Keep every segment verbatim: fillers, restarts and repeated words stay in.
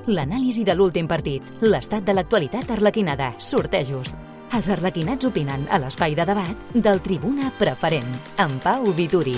l'anàlisi de l'últim partit, l'estat de l'actualitat arlequinada, sortejos. Els arlequinats opinen a l'espai de debat del Tribuna Preferent, amb Pau Vituri.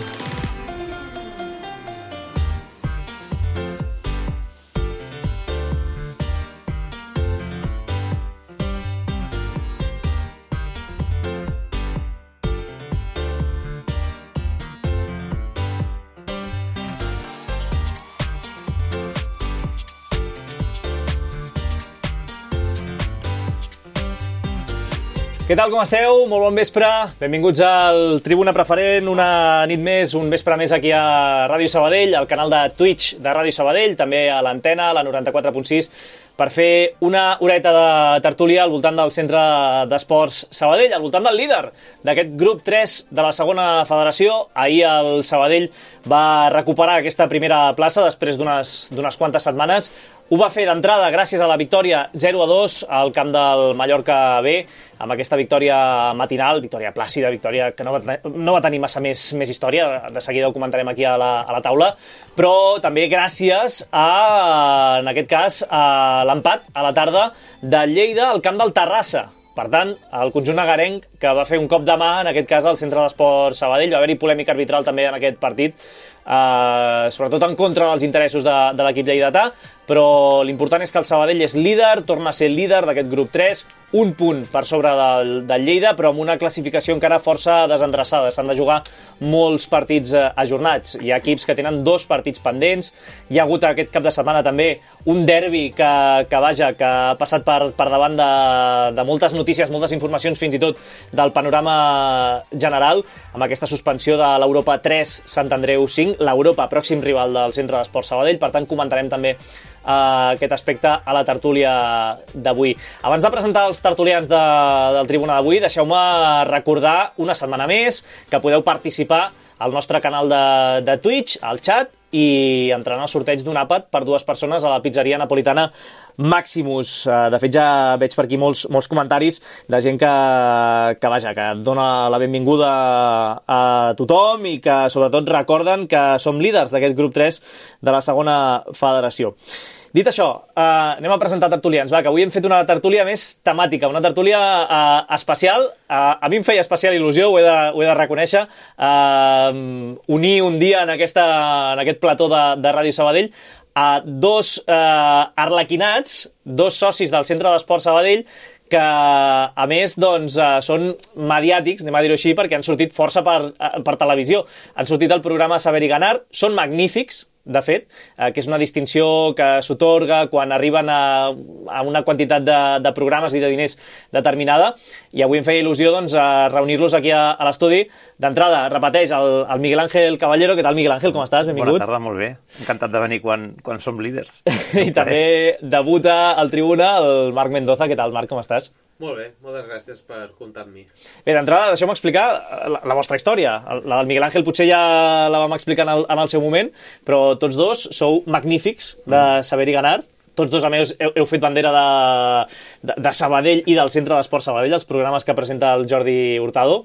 Què tal, com esteu? Molt bon vespre. Benvinguts al Tribuna Preferent, una nit més, un vespre més aquí a Ràdio Sabadell, al canal de Twitch de Ràdio Sabadell, també a l'antena, a la noranta-quatre punt sis, per fer una horeta de tertúlia al voltant del Centre d'Esports Sabadell, al voltant del líder d'aquest grup tres de la segona federació. Ahir el Sabadell va recuperar aquesta primera plaça després d'unes d'unes quantes setmanes. Ho va fer d'entrada gràcies a la victòria zero a dos al camp del Mallorca B, amb aquesta victòria matinal, victòria plàcida, victòria que no va, no va tenir massa més, més història, de seguida ho comentarem aquí a la, a la taula, però també gràcies a, en aquest cas, a l'empat a la tarda de Lleida al camp del Terrassa. Per tant, el conjunt agarenc, que va fer un cop de mà, en aquest cas, al Centre d'Esports Sabadell, va haver-hi polèmica arbitral també en aquest partit, eh, sobretot en contra dels interessos de, de l'equip lleidatà, però l'important és que el Sabadell és líder, torna a ser líder d'aquest grup tres, un punt per sobre del, del Lleida, però amb una classificació encara força desendreçada. S'han de jugar molts partits eh, ajornats. Hi ha equips que tenen dos partits pendents. Hi ha hagut aquest cap de setmana també un derbi que, que vaja, que ha passat per, per davant de, de moltes notícies, moltes informacions, fins i tot del panorama general, amb aquesta suspensió de l'Europa tres Sant Andreu cinc, l'Europa pròxim rival del Centre d'Esports Sabadell. Per tant, comentarem també Uh, aquest aspecte a la tertúlia d'avui. Abans de presentar els tertulians de, del Tribuna d'avui, deixeu-me recordar una setmana més que podeu participar al nostre canal de, de Twitch, al chat, i entrar en el sorteig d'un àpat per dues persones a la pizzeria napolitana Maximus. Uh, de fet, ja veig per aquí molts, molts comentaris de gent que, que, vaja, que dona la benvinguda a tothom i que, sobretot, recorden que som líders d'aquest grup tres de la segona federació. Dit això, eh, anem a presentar tertulians. Va, que avui hem fet una tertúlia més temàtica, una tertúlia eh, especial. Eh, a mi em feia especial il·lusió, ho he de, ho he de reconèixer, eh, unir un dia en, aquesta, en aquest plató de, de Ràdio Sabadell a dos eh, arlequinats, dos socis del Centre d'Esports Sabadell, que, a més, doncs, eh, són mediàtics, anem a dir-ho així, perquè han sortit força per, per televisió. Han sortit al programa Saber i Ganar, són magnífics, de fet, eh, que és una distinció que s'otorga quan arriben a, a una quantitat de, de programes i de diners determinada, i avui em feia il·lusió doncs, a reunir-los aquí a, a l'estudi. D'entrada, repeteix, el, el Miguel Ángel Caballero. Què tal, Miguel Ángel? Com estàs? Benvingut. Bona tarda, molt bé. Encantat de venir quan, quan som líders. I també debuta al Tribuna el Marc Mendoza. Què tal, Marc? Com estàs? Molt bé, moltes gràcies per comptar amb mi. Bé, d'entrada, deixeu-me explicar la, la vostra història. La del Miguel Ángel potser ja la vam explicar en el, en el seu moment, però tots dos sou magnífics de Saber i Ganar. Tots dos, a més, heu, heu fet bandera de, de, de Sabadell i del Centre d'Esports Sabadell, els programes que presenta el Jordi Hurtado.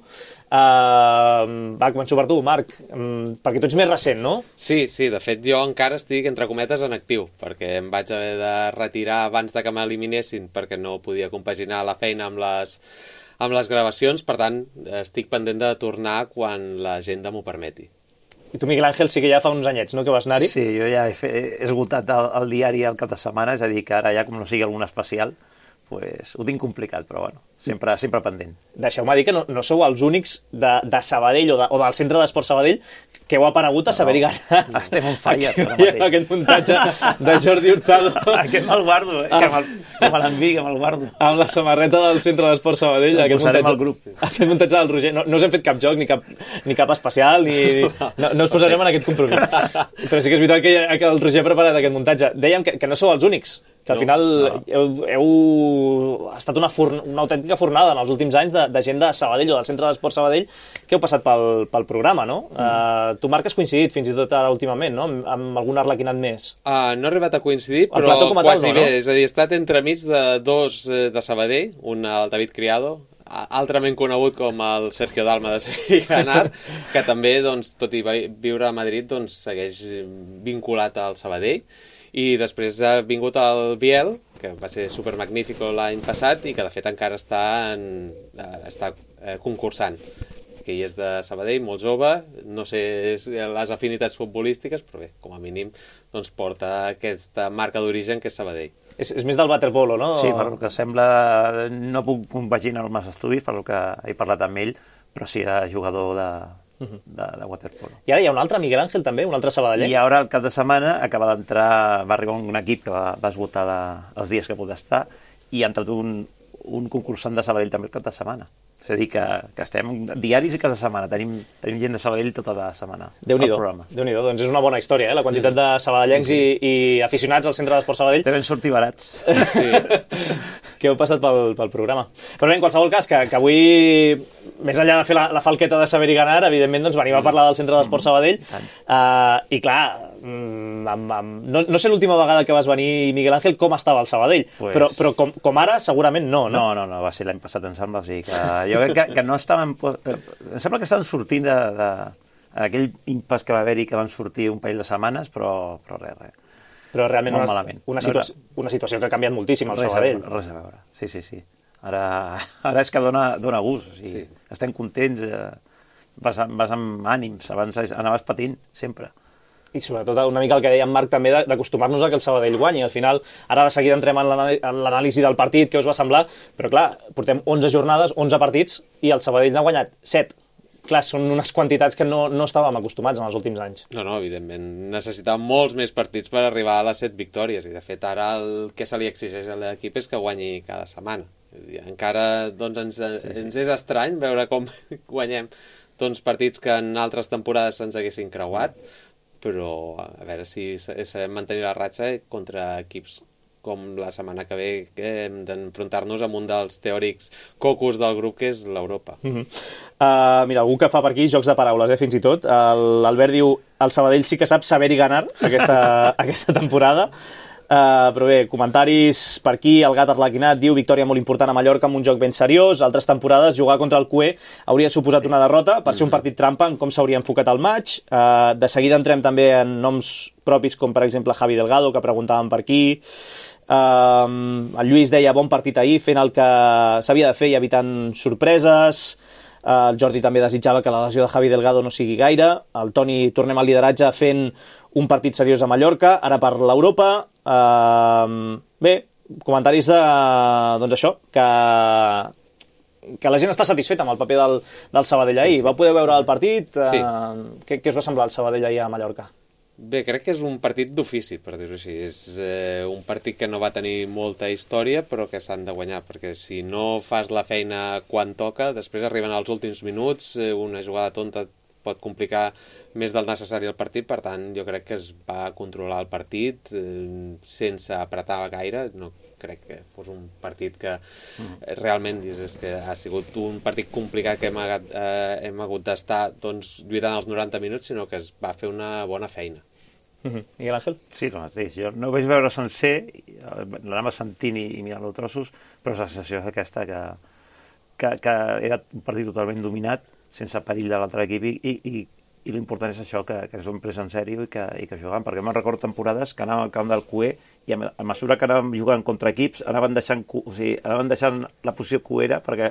Uh, va, començo per tu, Marc, um, perquè tu ets més recent, no? Sí, sí, de fet jo encara estic, entre cometes, en actiu, perquè em vaig haver de retirar abans de que m'eliminessin, perquè no podia compaginar la feina amb les, amb les gravacions. Per tant, estic pendent de tornar quan l'agenda m'ho permeti. I tu, Miguel Ángel, sí que ja fa uns anyets, no?, que vas anar-hi? Sí, jo ja he, fe, he esgotat el, el diari al cap de setmana, és a dir, que ara ja, com no sigui algun especial, pues, ho tinc complicat, però bueno, sempre, sempre pendent. Deixeu-me dir que no, no sou els únics de, de Sabadell o, de, o del Centre d'Esports Sabadell que heu aparegut a no, Saber i Ganar. Estem on falla. Aquest, aquest muntatge de Jordi Hurtado. Aquest me'l guardo, eh? que me'l l'enviï, que me'l guardo. Amb la samarreta del Centre d'Esports Sabadell. Aquest muntatge, al grup. Aquest muntatge del Roger. No, no us hem fet cap joc, ni cap, ni cap especial, ni, no, no us posarem en aquest compromís. Però sí que és veritat que, que el Roger ha preparat aquest muntatge. Dèiem que, que no sou els únics, que al no, final no. Heu, heu ha estat una, forn, una autèntica fornada en els últims anys de, de gent de Sabadell o del Centre d'Esports Sabadell que heu passat pel, pel programa, no? Mm. Uh, tu, Marc, has coincidit fins i tot ara últimament, no?, amb, amb algun arlequinat més. Uh, no he arribat a coincidir, però quasi bé. És a dir, he estat entremig de dos de Sabadell, un el David Criado, altrament conegut com el Sergio Dalma de Saber i Ganar, que també, doncs, tot i viure a Madrid, doncs, segueix vinculat al Sabadell. i després ha vingut el Biel, que va ser supermagnífico l'any passat i que de fet encara està, en, està eh, concursant, que hi és de Sabadell, molt jove, no sé les afinitats futbolístiques, però bé, com a mínim doncs porta aquesta marca d'origen que és Sabadell. És, és més del waterpolo, no? Sí, per el que sembla, no puc compaginar els massa estudis, per el que he parlat amb ell, però sí era jugador de, de, de waterpolo. I ara hi ha un altre, Miguel Ángel, també, un altre sabadellenc. I ara, el cap de setmana, acaba d'entrar, va arribar un equip que va, va esgotar la, els dies que podia estar, i ha entrat un, un concursant de Sabadell també el cap de setmana. És a dir, que, que estem diaris i cada setmana. Tenim, tenim gent de Sabadell tota la setmana. Déu-n'hi-do, Déu-n'hi-do, doncs és una bona història, eh? La quantitat de sabadellencs sí, sí. I, i aficionats al Centre d'Esport Sabadell. Deuen sortir barats. Sí. Que heu passat pel, pel programa. Però bé, en qualsevol cas, que, que avui, més enllà de fer la, la falqueta de saber i ganar, evidentment doncs, venim a parlar del Centre d'Esport Sabadell. Uh, I clar, amb, amb, no, no sé l'última vegada que vas venir, Miguel Ángel, com estava el Sabadell, pues... però, però com, com ara segurament no, no? No, no, no, va ser l'any passat, em sembla, o sigui que jo crec que, que no estaven... Em sembla que estaven sortint de, de, aquell impàs que va haver-hi, que van sortir un parell de setmanes, però, però res, res. Però realment una, una, situació, una situació que ha canviat moltíssim al Sabadell. Res, res a veure, sí, sí, sí. Ara, ara és que dona, dona gust, o sigui, sí. Estem contents, eh, vas, vas amb ànims, abans anaves patint, sempre. I sobretot una mica el que deia en Marc també d'acostumar-nos a que el Sabadell guanyi. Al final, ara de seguida entrem en l'anàlisi del partit, què us va semblar, però clar, portem onze jornades, onze partits, i el Sabadell n'ha guanyat set. Clar, són unes quantitats que no, no estàvem acostumats en els últims anys. No, no, evidentment. Necessitàvem molts més partits per arribar a les set victòries, i de fet ara el que se li exigeix a l'equip és que guanyi cada setmana. Encara doncs, ens, sí, sí. ens és estrany veure com guanyem doncs, partits que en altres temporades ens haguessin creuat, però a veure si sabem mantenir la ratxa contra equips com la setmana que ve, que hem d'enfrontar-nos amb un dels teòrics cocos del grup, que és l'Europa. Uh -huh. uh, mira, algú que fa per aquí jocs de paraules, eh, fins i tot. L'Albert diu, el Sabadell sí que sap saber i ganar aquesta, aquesta temporada. Uh, però bé, comentaris per aquí. El Gat Arlequinat diu victòria molt important a Mallorca amb un joc ben seriós. Altres temporades jugar contra el Q E hauria suposat una derrota per ser un partit trampa en com s'hauria enfocat el maig. Uh, de seguida entrem també en noms propis com per exemple Javi Delgado, que preguntàvem per aquí. Uh, el Lluís deia bon partit ahir, fent el que s'havia de fer i evitant sorpreses. Uh, el Jordi també desitjava que la lesió de Javi Delgado no sigui gaire. El Toni, tornem al lideratge fent un partit seriós a Mallorca, ara per l'Europa. Uh, bé, comentaris de, doncs això, que, que la gent està satisfeta amb el paper del, del Sabadell ahir. Sí, sí. Va poder veure el partit? Uh, sí. Què, què us va semblar el Sabadell ahir a Mallorca? Bé, crec que és un partit d'ofici, per dir-ho així. És eh, un partit que no va tenir molta història, però que s'han de guanyar, perquè si no fas la feina quan toca, després arriben als últims minuts, eh, una jugada tonta pot complicar més del necessari el partit, per tant, jo crec que es va controlar el partit eh, sense apretar gaire. No crec que fos un partit que eh, realment és que ha sigut un partit complicat que hem, eh, hem hagut d'estar doncs, lluitant els noranta minuts, sinó que es va fer una bona feina. Uh-huh. Miguel Ángel? Sí, el mateix. Jo no ho vaig veure sencer, l'anava sentint i, i mirant-lo trossos, però la sensació és aquesta que, que, que era un partit totalment dominat, sense perill de l'altre equip, i, i, i l'important és això, que, que s'ho hem pres en sèrio i que, i que jugàvem, perquè me'n recordo temporades que anàvem al camp del Q E i a, a mesura que anàvem jugant contra equips anaven deixant, o sigui, anaven deixant la posició cuera perquè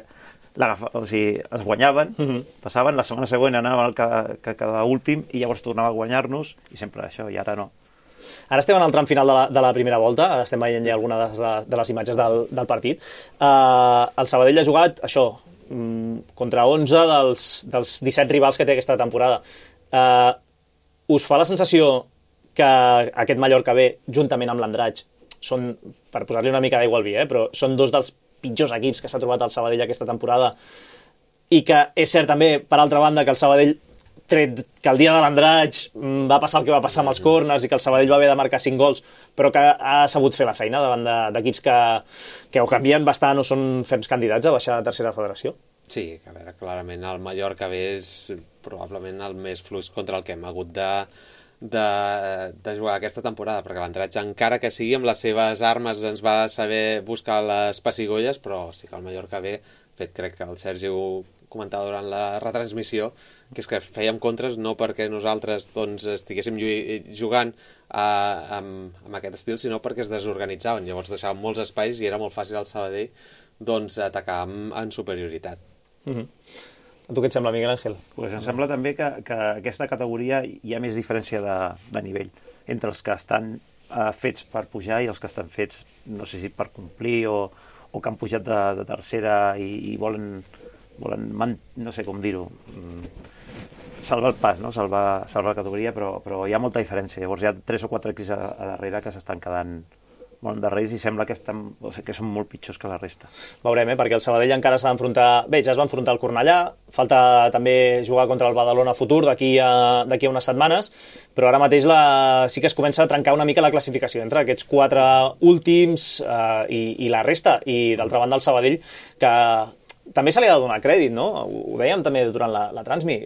o sigui, es guanyaven, uh-huh. passaven, la setmana següent anàvem al que, que cada últim i llavors tornava a guanyar-nos i sempre això, i ara no. Ara estem en el tram final de la, de la primera volta, ara estem veient ja algunes de, de les imatges del, del partit. Uh, el Sabadell ha jugat, això, contra onze dels, dels disset rivals que té aquesta temporada. Uh, us fa la sensació que aquest Mallorca B, juntament amb l'Andratx, són, per posar-li una mica d'aigua al vi, eh, però són dos dels pitjors equips que s'ha trobat el Sabadell aquesta temporada, i que és cert també, per altra banda, que el Sabadell, tret que el dia de l'Andratx va passar el que va passar amb els corners i que el Sabadell va haver de marcar cinc gols, però que ha sabut fer la feina davant d'equips que, que ho canvien bastant o són ferms candidats a baixar a tercera federació. Sí, a veure, clarament el Mallorca B és probablement el més fluix contra el que hem hagut de, de, de jugar aquesta temporada, perquè l'Andratx, encara que sigui amb les seves armes, ens va saber buscar les pessigolles, però sí que el Mallorca B, fet crec que el Sergi comentava durant la retransmissió, que és que fèiem contres no perquè nosaltres doncs, estiguéssim jugant uh, amb, amb aquest estil, sinó perquè es desorganitzaven. Llavors deixaven molts espais i era molt fàcil al Sabadell doncs, atacar amb, en superioritat. Mm-hmm. A tu què et sembla, Miguel Ángel? Pues em sembla també que, que aquesta categoria hi ha més diferència de, de nivell entre els que estan uh, fets per pujar i els que estan fets, no sé si per complir o, o que han pujat de, de tercera i, i volen, volen man, no sé com dir-ho, mm, salvar el pas, no? salvar, salvar la categoria, però, però hi ha molta diferència. Llavors hi ha tres o quatre equips a, a darrere que s'estan quedant molt endarrerits i sembla que, estan, o sigui, que són molt pitjors que la resta. Veurem, eh? perquè el Sabadell encara s'ha d'enfrontar... Bé, ja es va enfrontar al Cornellà, falta també jugar contra el Badalona Futur d'aquí a, d'aquí a unes setmanes, però ara mateix la, sí que es comença a trencar una mica la classificació entre aquests quatre últims eh, i, i la resta, i d'altra banda el Sabadell, que també se li ha de donar crèdit, no? Ho dèiem també durant la, la transmi.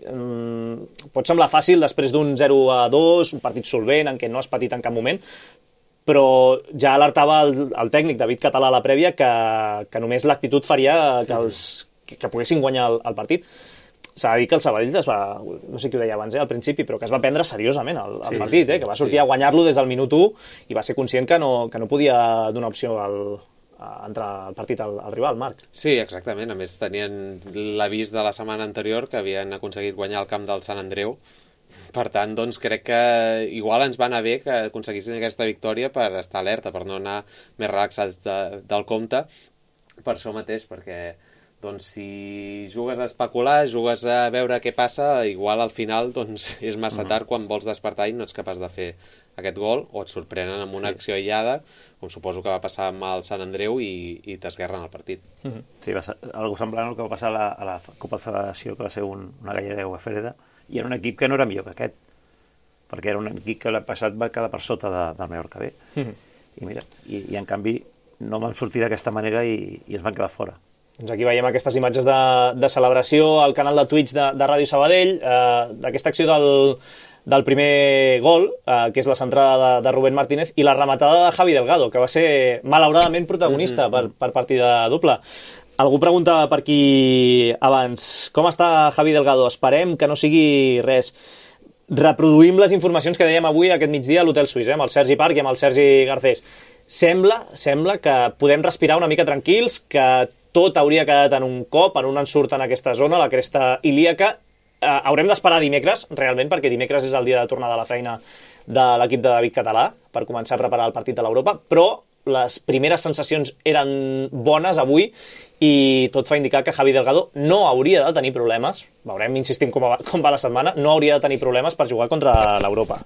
Mm, pot semblar fàcil després d'un zero a dos, un partit solvent en què no has patit en cap moment, però ja alertava el, el tècnic David Català a la prèvia que, que només l'actitud faria que, els, que, que poguessin guanyar el, el partit. S'ha de dir que el Sabadell es va, no sé qui ho deia abans eh, al principi, però que es va prendre seriosament el, el sí, partit, eh, que va sortir sí. a guanyar-lo des del minut u i va ser conscient que no, que no podia donar opció al, a entrar al partit al, al rival, Marc. Sí, exactament. A més, tenien l'avís de la setmana anterior que havien aconseguit guanyar el camp del Sant Andreu. Per tant, doncs, crec que igual ens va anar bé que aconseguissin aquesta victòria per estar alerta, per no anar més relaxats de, del compte, per això mateix, perquè doncs, si jugues a especular, jugues a veure què passa, igual al final doncs, és massa tard quan vols despertar i no ets capaç de fer aquest gol, o et sorprenen amb una sí. acció aïllada, com suposo que va passar amb el Sant Andreu, i, i t'esguerren el partit. Mm-hmm. Sí, va ser algo semblant al que va passar a la, a la Copa de Federació, que va ser un, una galla d'aigua freda, i era un equip que no era millor que aquest, perquè era un equip que l'any passat va quedar per sota de, del Mallorca B. Mm-hmm. I mira, i, i en canvi no van sortir d'aquesta manera i, i es van quedar fora. Doncs aquí veiem aquestes imatges de, de celebració al canal de Twitch de, de Ràdio Sabadell, eh, d'aquesta acció del, del primer gol, eh, que és la centrada de, de Rubén Martínez, i la rematada de Javi Delgado, que va ser malauradament protagonista mm-hmm. per, per partida doble. Algú preguntava per aquí abans, com està Javi Delgado? Esperem que no sigui res. Reproduïm les informacions que dèiem avui aquest migdia a l'Hotel Suís, eh, amb el Sergi Parc i amb el Sergi Garcés. Sembla, sembla que podem respirar una mica tranquils, que tot hauria quedat en un cop, en un ensurt en aquesta zona, la cresta ilíaca. Eh, haurem d'esperar dimecres, realment, perquè dimecres és el dia de tornada a la feina de l'equip de David Català per començar a preparar el partit de l'Europa, però les primeres sensacions eren bones avui i tot fa indicar que Javi Delgado no hauria de tenir problemes, veurem, insistim com va, com va la setmana, no hauria de tenir problemes per jugar contra l'Europa.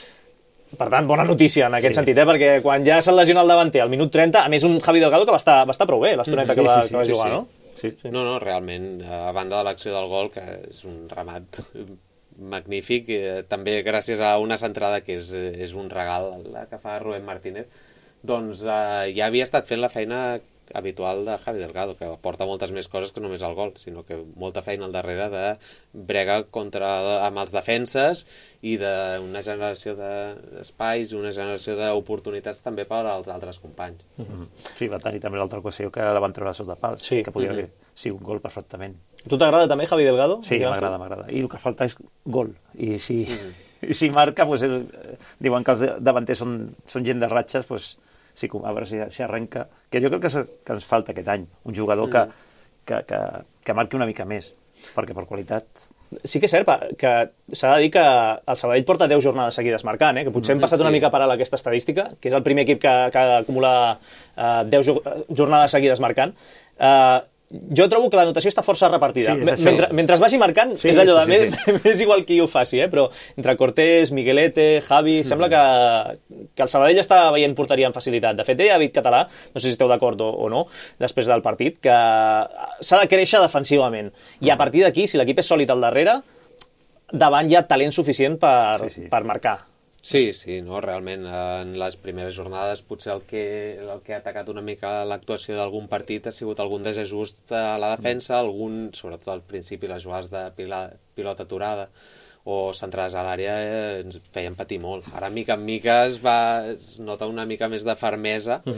Per tant, bona notícia en aquest sí. sentit, eh? Perquè quan ja se'l lesiona el davanter al minut trenta, a més un Javi Delgado que va estar, va estar prou bé l'estoneta sí, que, va, sí, sí, que va jugar, sí, sí. no? Sí, sí. No, no, realment, a banda de l'acció del gol, que és un remat magnífic, eh, també gràcies a una centrada que és, és un regal la que fa Rubén Martínez, doncs eh, ja havia estat fent la feina habitual de Javi Delgado, que porta moltes més coses que només el gol, sinó que molta feina al darrere de brega contra, amb els defenses i d'una generació d'espais i una generació d'oportunitats també per als altres companys. Mm-hmm. Sí, va tenir també l'altra ocasió que la van treure sota pal, sí. que podia mm-hmm. haver sí, un gol perfectament. Tu t'agrada també Javi Delgado? Sí, m'agrada, m'agrada. I el que falta és gol. I si, mm. i si marca, pues, el, diuen que els davanters són, són gent de ratxes, pues, sí, a veure si, si arrenca, que jo crec que, se, que ens falta aquest any, un jugador mm. que, que, que, que marqui una mica més, perquè per qualitat... Sí que és cert que s'ha de dir que el Sabadell porta deu jornades seguides marcant, eh? Que potser hem passat sí. una mica per a aquesta estadística, que és el primer equip que, que acumula uh, deu jornades seguides marcant. Uh, jo trobo que la notació està força repartida. Sí, mentre, mentre es vagi marcant, sí, és allò de sí, sí, més, sí. més igual qui ho faci, eh? Però entre Cortés, Miguelete, Javi, mm. sembla que, que el Sabadell està veient porteria amb facilitat. De fet, deia David Català, no sé si esteu d'acord o, o no, després del partit, que s'ha de créixer defensivament. I a partir d'aquí, si l'equip és sòlid al darrere, davant hi ha talent suficient per, sí, sí. per marcar. Sí, sí, no, realment en les primeres jornades potser el que, el que ha atacat una mica l'actuació d'algun partit ha sigut algun desajust a la defensa, algun, sobretot al principi les jugades de pila, pilota aturada o centrades a l'àrea eh, ens feien patir molt. Ara mica en mica es, va, es nota una mica més de fermesa, uh-huh.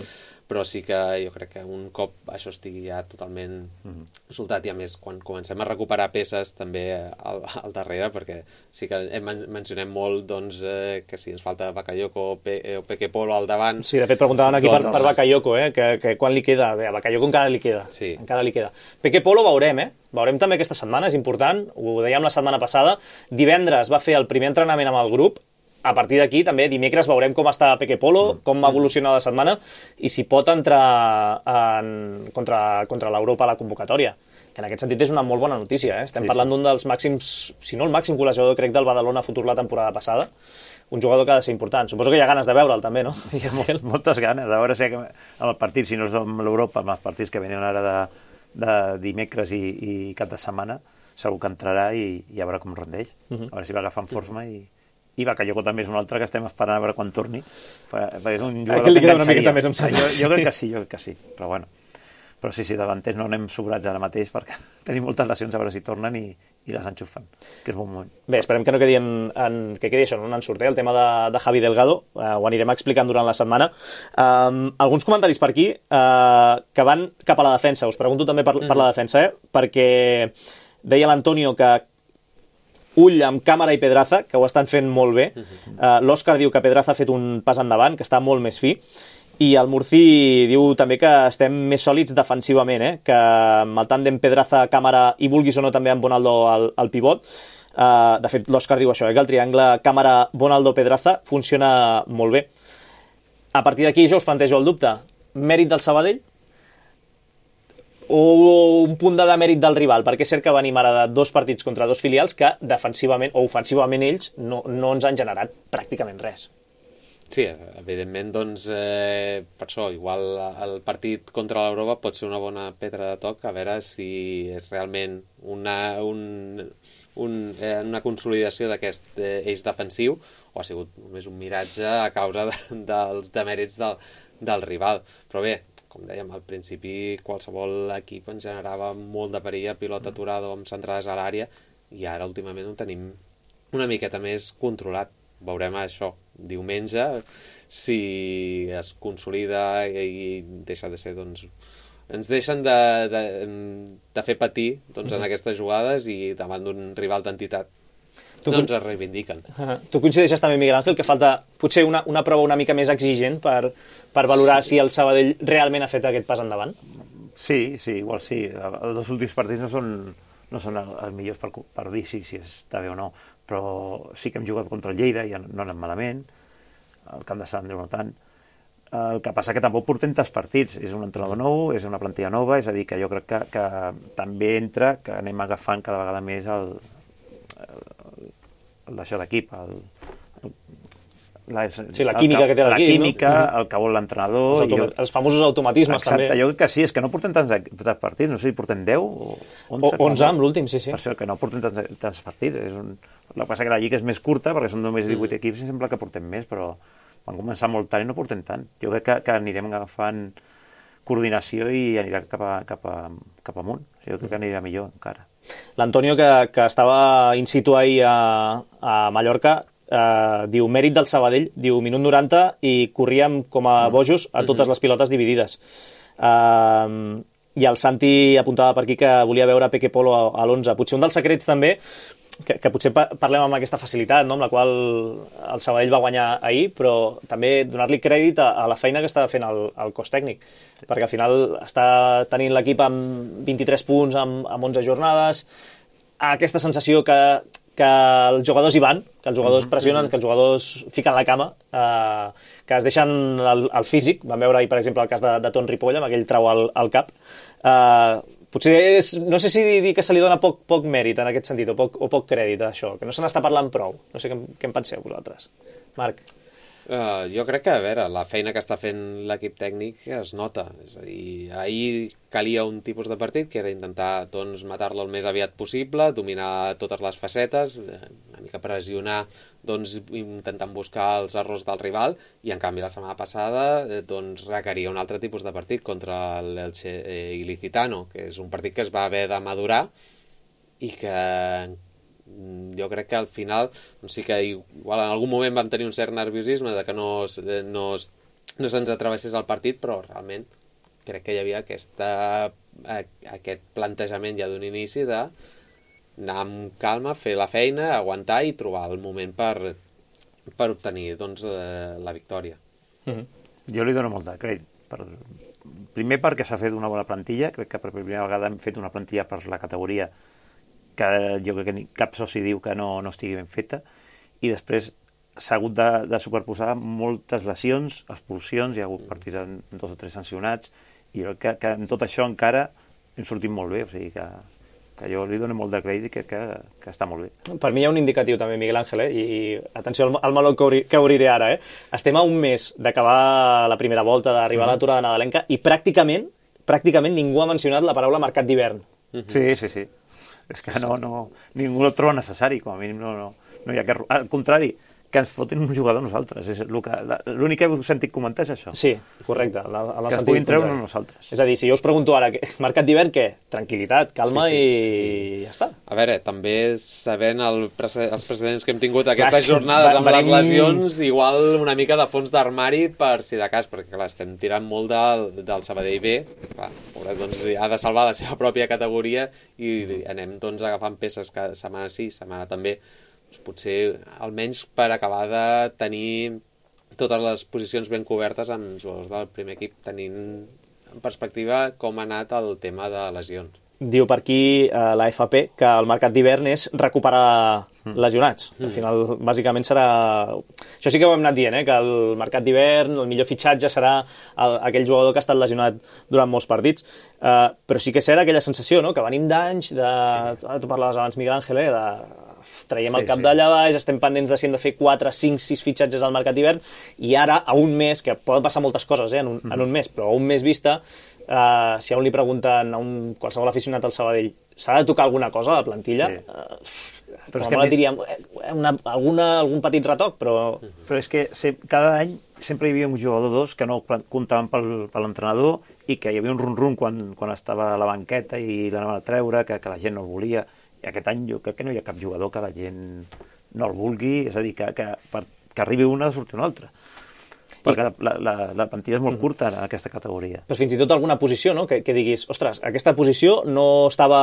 però sí que jo crec que un cop això estigui ja totalment mm-hmm. soltat, i a més quan comencem a recuperar peces també al, al darrere, perquè sí que hem mencionem molt doncs, eh, que si ens falta Bakayoko o, Pe, o Peque Polo al davant. Sí, de fet preguntaven aquí doncs... per, per Bakayoko, eh, que, que quan li queda? Bé, a Bakayoko encara li queda. Sí. Encara li queda. Peque Polo veurem, eh? Veurem també aquesta setmana, és important, ho dèiem la setmana passada. Divendres va fer el primer entrenament amb el grup. A partir d'aquí, també, dimecres veurem com està Peque Polo, com va evolucionar la setmana i si pot entrar en, contra, contra l'Europa a la convocatòria, que en aquest sentit és una molt bona notícia. Eh? Estem sí, parlant sí. d'un dels màxims, si no el màxim golejador, crec, del Badalona futur la temporada passada. Un jugador que ha de ser important. Suposo que hi ha ganes de veure'l, també, no? Hi ha molt, moltes ganes. A veure si amb el partit, si no és amb l'Europa, amb els partits que venen ara de, de dimecres i, i cap de setmana, segur que entrarà i, i a veure com rendeix. Uh-huh. A veure si va agafant forma i... I Bakayoko també és un altre que estem esperant a veure quan torni. És un jugador que li queda una miqueta més amb jo, jo crec que sí, jo crec que sí. Però bueno, però sí, sí, davanters no anem sobrats ara mateix perquè tenim moltes lesions a veure si tornen i, i les enxufen, que és bon moment. Bé, esperem que no quedi, en, en, que quedi això, no en surt, eh? El tema de, de Javi Delgado, eh, ho anirem explicant durant la setmana. Um, alguns comentaris per aquí uh, que van cap a la defensa. Us pregunto també per, mm. per la defensa, eh? Perquè deia l'Antonio que ull amb Càmara i Pedraza, que ho estan fent molt bé. Uh, L'Òscar diu que Pedraza ha fet un pas endavant, que està molt més fi. I el Murci diu també que estem més sòlids defensivament, eh? Que amb el tàndem Pedraza-Càmara i vulguis o no també amb Bonaldo al, al pivot. Uh, de fet, l'Òscar diu això, eh? Que el triangle Càmara-Bonaldo-Pedraza funciona molt bé. A partir d'aquí jo us plantejo el dubte. Mèrit del Sabadell? O un punt de demèrit del rival, perquè és cert que venim ara de dos partits contra dos filials que defensivament o ofensivament ells no, no ens han generat pràcticament res. Sí, evidentment, doncs, eh, per això, igual el partit contra l'Europa pot ser una bona pedra de toc, a veure si és realment una, un, un, eh, una consolidació d'aquest eh, eix defensiu o ha sigut només un miratge a causa de, dels demèrits del, del rival. Però bé, com dèiem, al principi qualsevol equip ens generava molt de perill a pilota aturada o amb centrades a l'àrea i ara últimament ho tenim una miqueta més controlat. Veurem això diumenge si es consolida i deixa de ser, doncs, ens deixen de, de, de fer patir doncs, mm-hmm. en aquestes jugades i davant d'un rival d'entitat tu doncs es reivindiquen. Uh-huh. Tu coincideixes també, Miguel Ángel, que falta potser una, una prova una mica més exigent per, per valorar sí. si el Sabadell realment ha fet aquest pas endavant? Sí, sí, igual sí. Els dos últims partits no són, no són els millors per, per dir si, si està bé o no, però sí que hem jugat contra el Lleida i no ha anat malament, el camp de Sant Andreu no tant. El que passa que tampoc portem tants partits, és un entrenador nou, és una plantilla nova, és a dir, que jo crec que, que també entra que anem agafant cada vegada més el, el, el d'això d'equip, el, el, la, sí, la química el, que té l'equip, la química, no? el que vol l'entrenador... Els, automa jo, els famosos automatismes, exacte, també. Jo crec que sí, és que no portem tants, tants partits, no sé si portem deu o onze. O onze amb l'últim, sí, sí. Per això que no portem tants, tants partits. És un... El que passa que la Lliga és més curta, perquè són només divuit mm. equips i sembla que portem més, però van començar molt tard i no portem tant. Jo crec que, que anirem agafant coordinació i anirà cap, a, cap, a, cap amunt. O sigui, jo crec que anirà millor encara. L'Antonio, que, que estava in situ ahir a, a Mallorca, eh, diu, mèrit del Sabadell, diu, minut noranta i corríem com a bojos a totes les pilotes dividides. Eh, I el Santi apuntava per aquí que volia veure Peque Polo a, a l'onze. Potser un dels secrets també, que, que potser parlem amb aquesta facilitat, no? Amb la qual el Sabadell va guanyar ahir, però també donar-li crèdit a, a la feina que està fent el, el cos tècnic, perquè al final està tenint l'equip amb vint-i-tres punts amb, amb onze jornades, aquesta sensació que, que els jugadors hi van, que els jugadors pressionen, que els jugadors fiquen la cama, eh, que es deixen el, el físic. Vam veure ahir, per exemple, el cas de, de Ton Ripoll, amb aquell trau al, al cap. Eh, potser és, no sé si dir que se li dona poc, poc mèrit en aquest sentit, o poc, o poc crèdit a això, que no se n'està parlant prou. No sé què, què en penseu vosaltres. Marc? Uh, jo crec que, a veure, la feina que està fent l'equip tècnic es nota. És a dir, ahir calia un tipus de partit que era intentar doncs, matar-lo el més aviat possible, dominar totes les facetes, una mica pressionar, doncs, intentant buscar els errors del rival, i en canvi la setmana passada doncs, requeria un altre tipus de partit contra l'Elche Ilicitano, que és un partit que es va haver de madurar i que jo crec que al final doncs sí que igual en algun moment vam tenir un cert nerviosisme de que no es, no es no se'ns atravessés el partit, però realment crec que hi havia aquesta, aquest plantejament ja d'un inici de anar amb calma, fer la feina, aguantar i trobar el moment per, per obtenir doncs, la, la victòria. Mm-hmm. Jo li dono molt de crèdit. Per... Primer perquè s'ha fet una bona plantilla, crec que per primera vegada hem fet una plantilla per la categoria que jo crec que cap soci diu que no, no estigui ben feta, i després s'ha hagut de, de superposar moltes lesions, expulsions, hi ha hagut partits amb dos o tres sancionats, i jo crec que, que en tot això encara hem sortit molt bé, o sigui que, que jo li dono molt de crèdit que, que, que està molt bé. Per mi hi ha un indicatiu també, Miguel Ángel, eh? I, i atenció al, al meló que, obri, que obriré ara. Eh? Estem a un mes d'acabar la primera volta, d'arribar mm. a l'aturada nadalenca, i pràcticament, pràcticament ningú ha mencionat la paraula mercat d'hivern. Mm-hmm. Sí, sí, sí. És que no, no, ningú el troba necessari, com a mínim no, no, no hi ha que... Al contrari, que ens fotin un jugador nosaltres. És l'únic que heu sentit comentar és això. Sí, correcte. La, la que ens puguin treure nosaltres. És a dir, si jo us pregunto ara, mercat d'hivern, què? Tranquil·litat, calma sí, sí, i sí. ja està. A veure, també sabent el prece els precedents que hem tingut aquestes jornades amb les lesions, igual una mica de fons d'armari per si de cas, perquè clar, estem tirant molt del, del Sabadell B, clar, pobret, doncs, ha de salvar la seva pròpia categoria i anem doncs, agafant peces cada setmana sí, setmana també, potser almenys per acabar de tenir totes les posicions ben cobertes amb jugadors del primer equip, tenint en perspectiva com ha anat el tema de lesions. Diu per aquí eh, la F P que el mercat d'hivern és recuperar mm. lesionats. Al final, bàsicament, serà... Això sí que ho hem anat dient, eh? Que el mercat d'hivern, el millor fitxatge serà el, aquell jugador que ha estat lesionat durant molts partits. Uh, però sí que serà aquella sensació, no? Que venim d'anys, de... Sí. Tu parlaves abans, Miguel Ángel, eh? De... traiem sí, el cap sí. d'allà baix, estem pendents de si hem de fer quatre, cinc, sis fitxatges al mercat d'hivern, i ara, a un mes, que poden passar moltes coses eh, en, un, mm. en un mes, però a un mes vista, eh, si a un li pregunten a un, qualsevol aficionat al Sabadell, s'ha de tocar alguna cosa a la plantilla? Sí. Eh, però és que més... diríem, una, alguna, algun petit retoc, però... Però és que se, cada any sempre hi havia un jugador o dos que no comptaven pel, per l'entrenador i que hi havia un rum-rum quan, quan estava a la banqueta i l'anaven a treure, que, que la gent no el volia. I aquest any jo crec que no hi ha cap jugador que la gent no el vulgui, és a dir, que, que per, que arribi un ha de sortir un altre. Perquè I... la, la, la plantilla és molt curta en aquesta categoria. Però fins i tot alguna posició, no?, que, que diguis, ostres, aquesta posició no estava,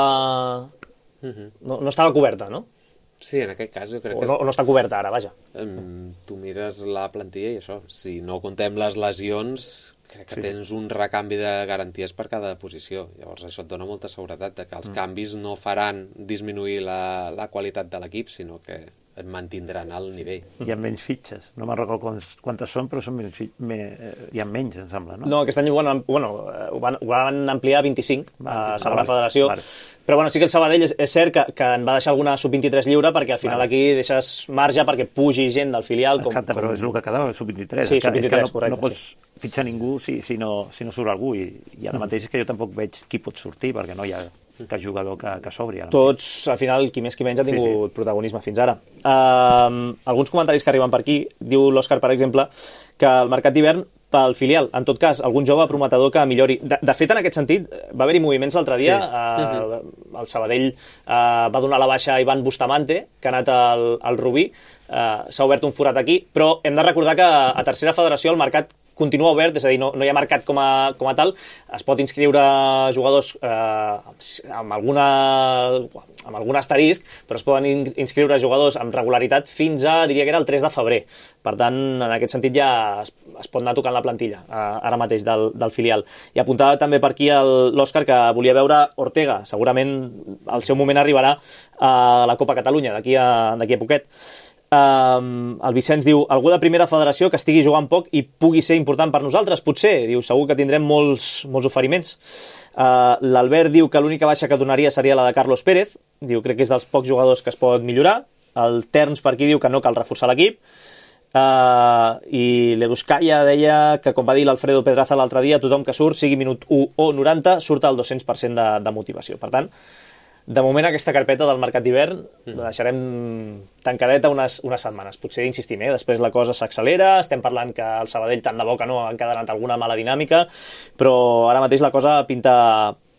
no, no estava coberta, no? Sí, en aquest cas jo crec o que... No, o no està coberta ara, vaja. Um, tu mires la plantilla i això, si no contem les lesions... crec que sí. tens un recanvi de garanties per cada posició. Llavors això et dona molta seguretat de que els mm. canvis no faran disminuir la, la qualitat de l'equip, sinó que et mantindran al nivell. Hi ha menys fitxes. No me'n recordo quantes són, però són menys, me, hi ha menys, em sembla, no? No, aquest any ho van, bueno, ho van, ho van ampliar a vint-i-cinc va, a la segona vale, federació. Vale. Però bueno, sí que el Sabadell és, és cert que, que en va deixar alguna sub vint-i-tres lliure perquè al final vale. Aquí deixes marge perquè pugi gent del filial. Com, Exacte, com... però és el que quedava, el sub vint-i-tres. Sí, sub vint-i-tres, no, correcte. No pots sí. fitxar ningú si, si, no, si no surt algú i, i ara mateix és que jo tampoc veig qui pot sortir perquè no hi ha cap jugador que, que s'obri. Tots, al final, qui més qui menys ha tingut sí, sí. protagonisme fins ara. Uh, alguns comentaris que arriben per aquí, diu l'Òscar, per exemple, que el mercat d'hivern pel filial, en tot cas, algun jove prometedor que millori. De, de fet, en aquest sentit, va haver-hi moviments l'altre dia, sí. uh, el Sabadell uh, va donar la baixa a Ivan Bustamante, que ha anat al, al Rubí, uh, s'ha obert un forat aquí, però hem de recordar que a tercera federació el mercat continua obert, és a dir, no, no hi ha mercat com a, com a tal, es pot inscriure jugadors eh, amb, alguna, amb algun asterisc, però es poden in, inscriure jugadors amb regularitat fins a, diria que era el tres de febrer. Per tant, en aquest sentit ja es, es pot anar tocant la plantilla, eh, ara mateix, del, del filial. I apuntava també per aquí l'Òscar que volia veure Ortega, segurament el seu moment arribarà a la Copa Catalunya, d'aquí a, d'aquí a poquet. Um, el Vicenç diu, algú de primera federació que estigui jugant poc i pugui ser important per nosaltres, potser, diu, segur que tindrem molts, molts oferiments. Uh, L'Albert diu que l'única baixa que donaria seria la de Carlos Pérez, diu, crec que és dels pocs jugadors que es pot millorar. El Terns per aquí diu que no cal reforçar l'equip. Uh, i l'Eduskaya deia que, com va dir l'Alfredo Pedraza l'altre dia, tothom que surt, sigui minut u o noranta, surt al dos-cents per cent de, de motivació. Per tant, de moment aquesta carpeta del mercat d'hivern mm. la deixarem tancadeta unes, unes setmanes. Potser insistim, eh? Després la cosa s'accelera, estem parlant que el Sabadell tant de bo que no ha encadenat alguna mala dinàmica, però ara mateix la cosa pinta,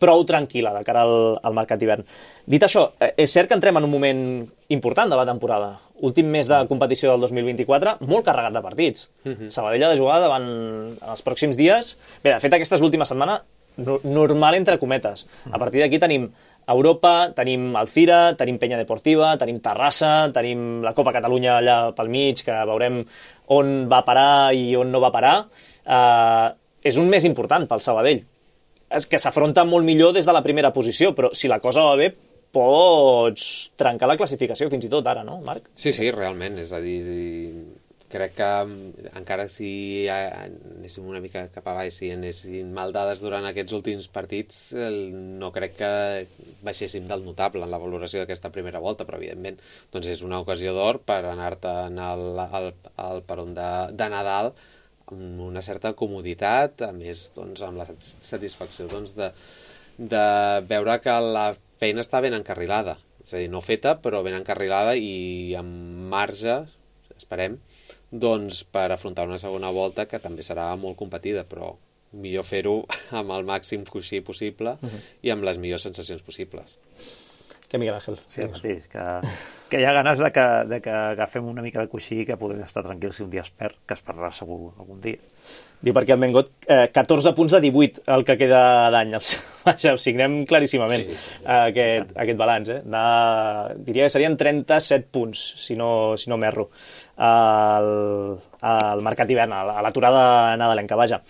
prou tranquil·la de cara al, al mercat d'hivern. Dit això, és cert que entrem en un moment important de la temporada. Últim mes de competició del dos mil vint-i-quatre, molt carregat de partits. Uh-huh. Sabadell ha de jugar davant els pròxims dies. Bé, de fet, aquestes últimes setmanes, no, normal entre cometes. A partir d'aquí tenim Europa, tenim Alcira, tenim Penya Deportiva, tenim Terrassa, tenim la Copa Catalunya allà pel mig, que veurem on va parar i on no va parar. Uh, és un mes important pel Sabadell, és que s'afronta molt millor des de la primera posició, però si la cosa va bé, pots trencar la classificació fins i tot ara, no, Marc? Sí, sí, realment, és a dir, crec que encara si anéssim una mica cap a baix, si anessin mal dades durant aquests últims partits, no crec que baixéssim del notable en la valoració d'aquesta primera volta, però evidentment doncs és una ocasió d'or per anar-te'n al, al, al peron de, de Nadal amb una certa comoditat, a més doncs, amb la satisfacció doncs, de, de veure que la feina està ben encarrilada, és a dir, no feta, però ben encarrilada i amb marge, esperem, doncs per afrontar una segona volta que també serà molt competida, però millor fer-ho amb el màxim coixí possible uh-huh. i amb les millors sensacions possibles. Què, Miguel Ángel? Sí, el mateix, que, que hi ha ganes de que, de que agafem una mica de coixí i que podem estar tranquils si un dia es perd, que es perdrà segur algun dia. Diu perquè el Mengot, eh, catorze punts de divuit el que queda d'any. Vaja, ho signem claríssimament, sí, sí, aquest, aquest balanç. Eh? Anar, diria que serien trenta-set punts, si no, si no m'erro, al, al mercat d'hivern, a l'aturada nadalenca, vaja.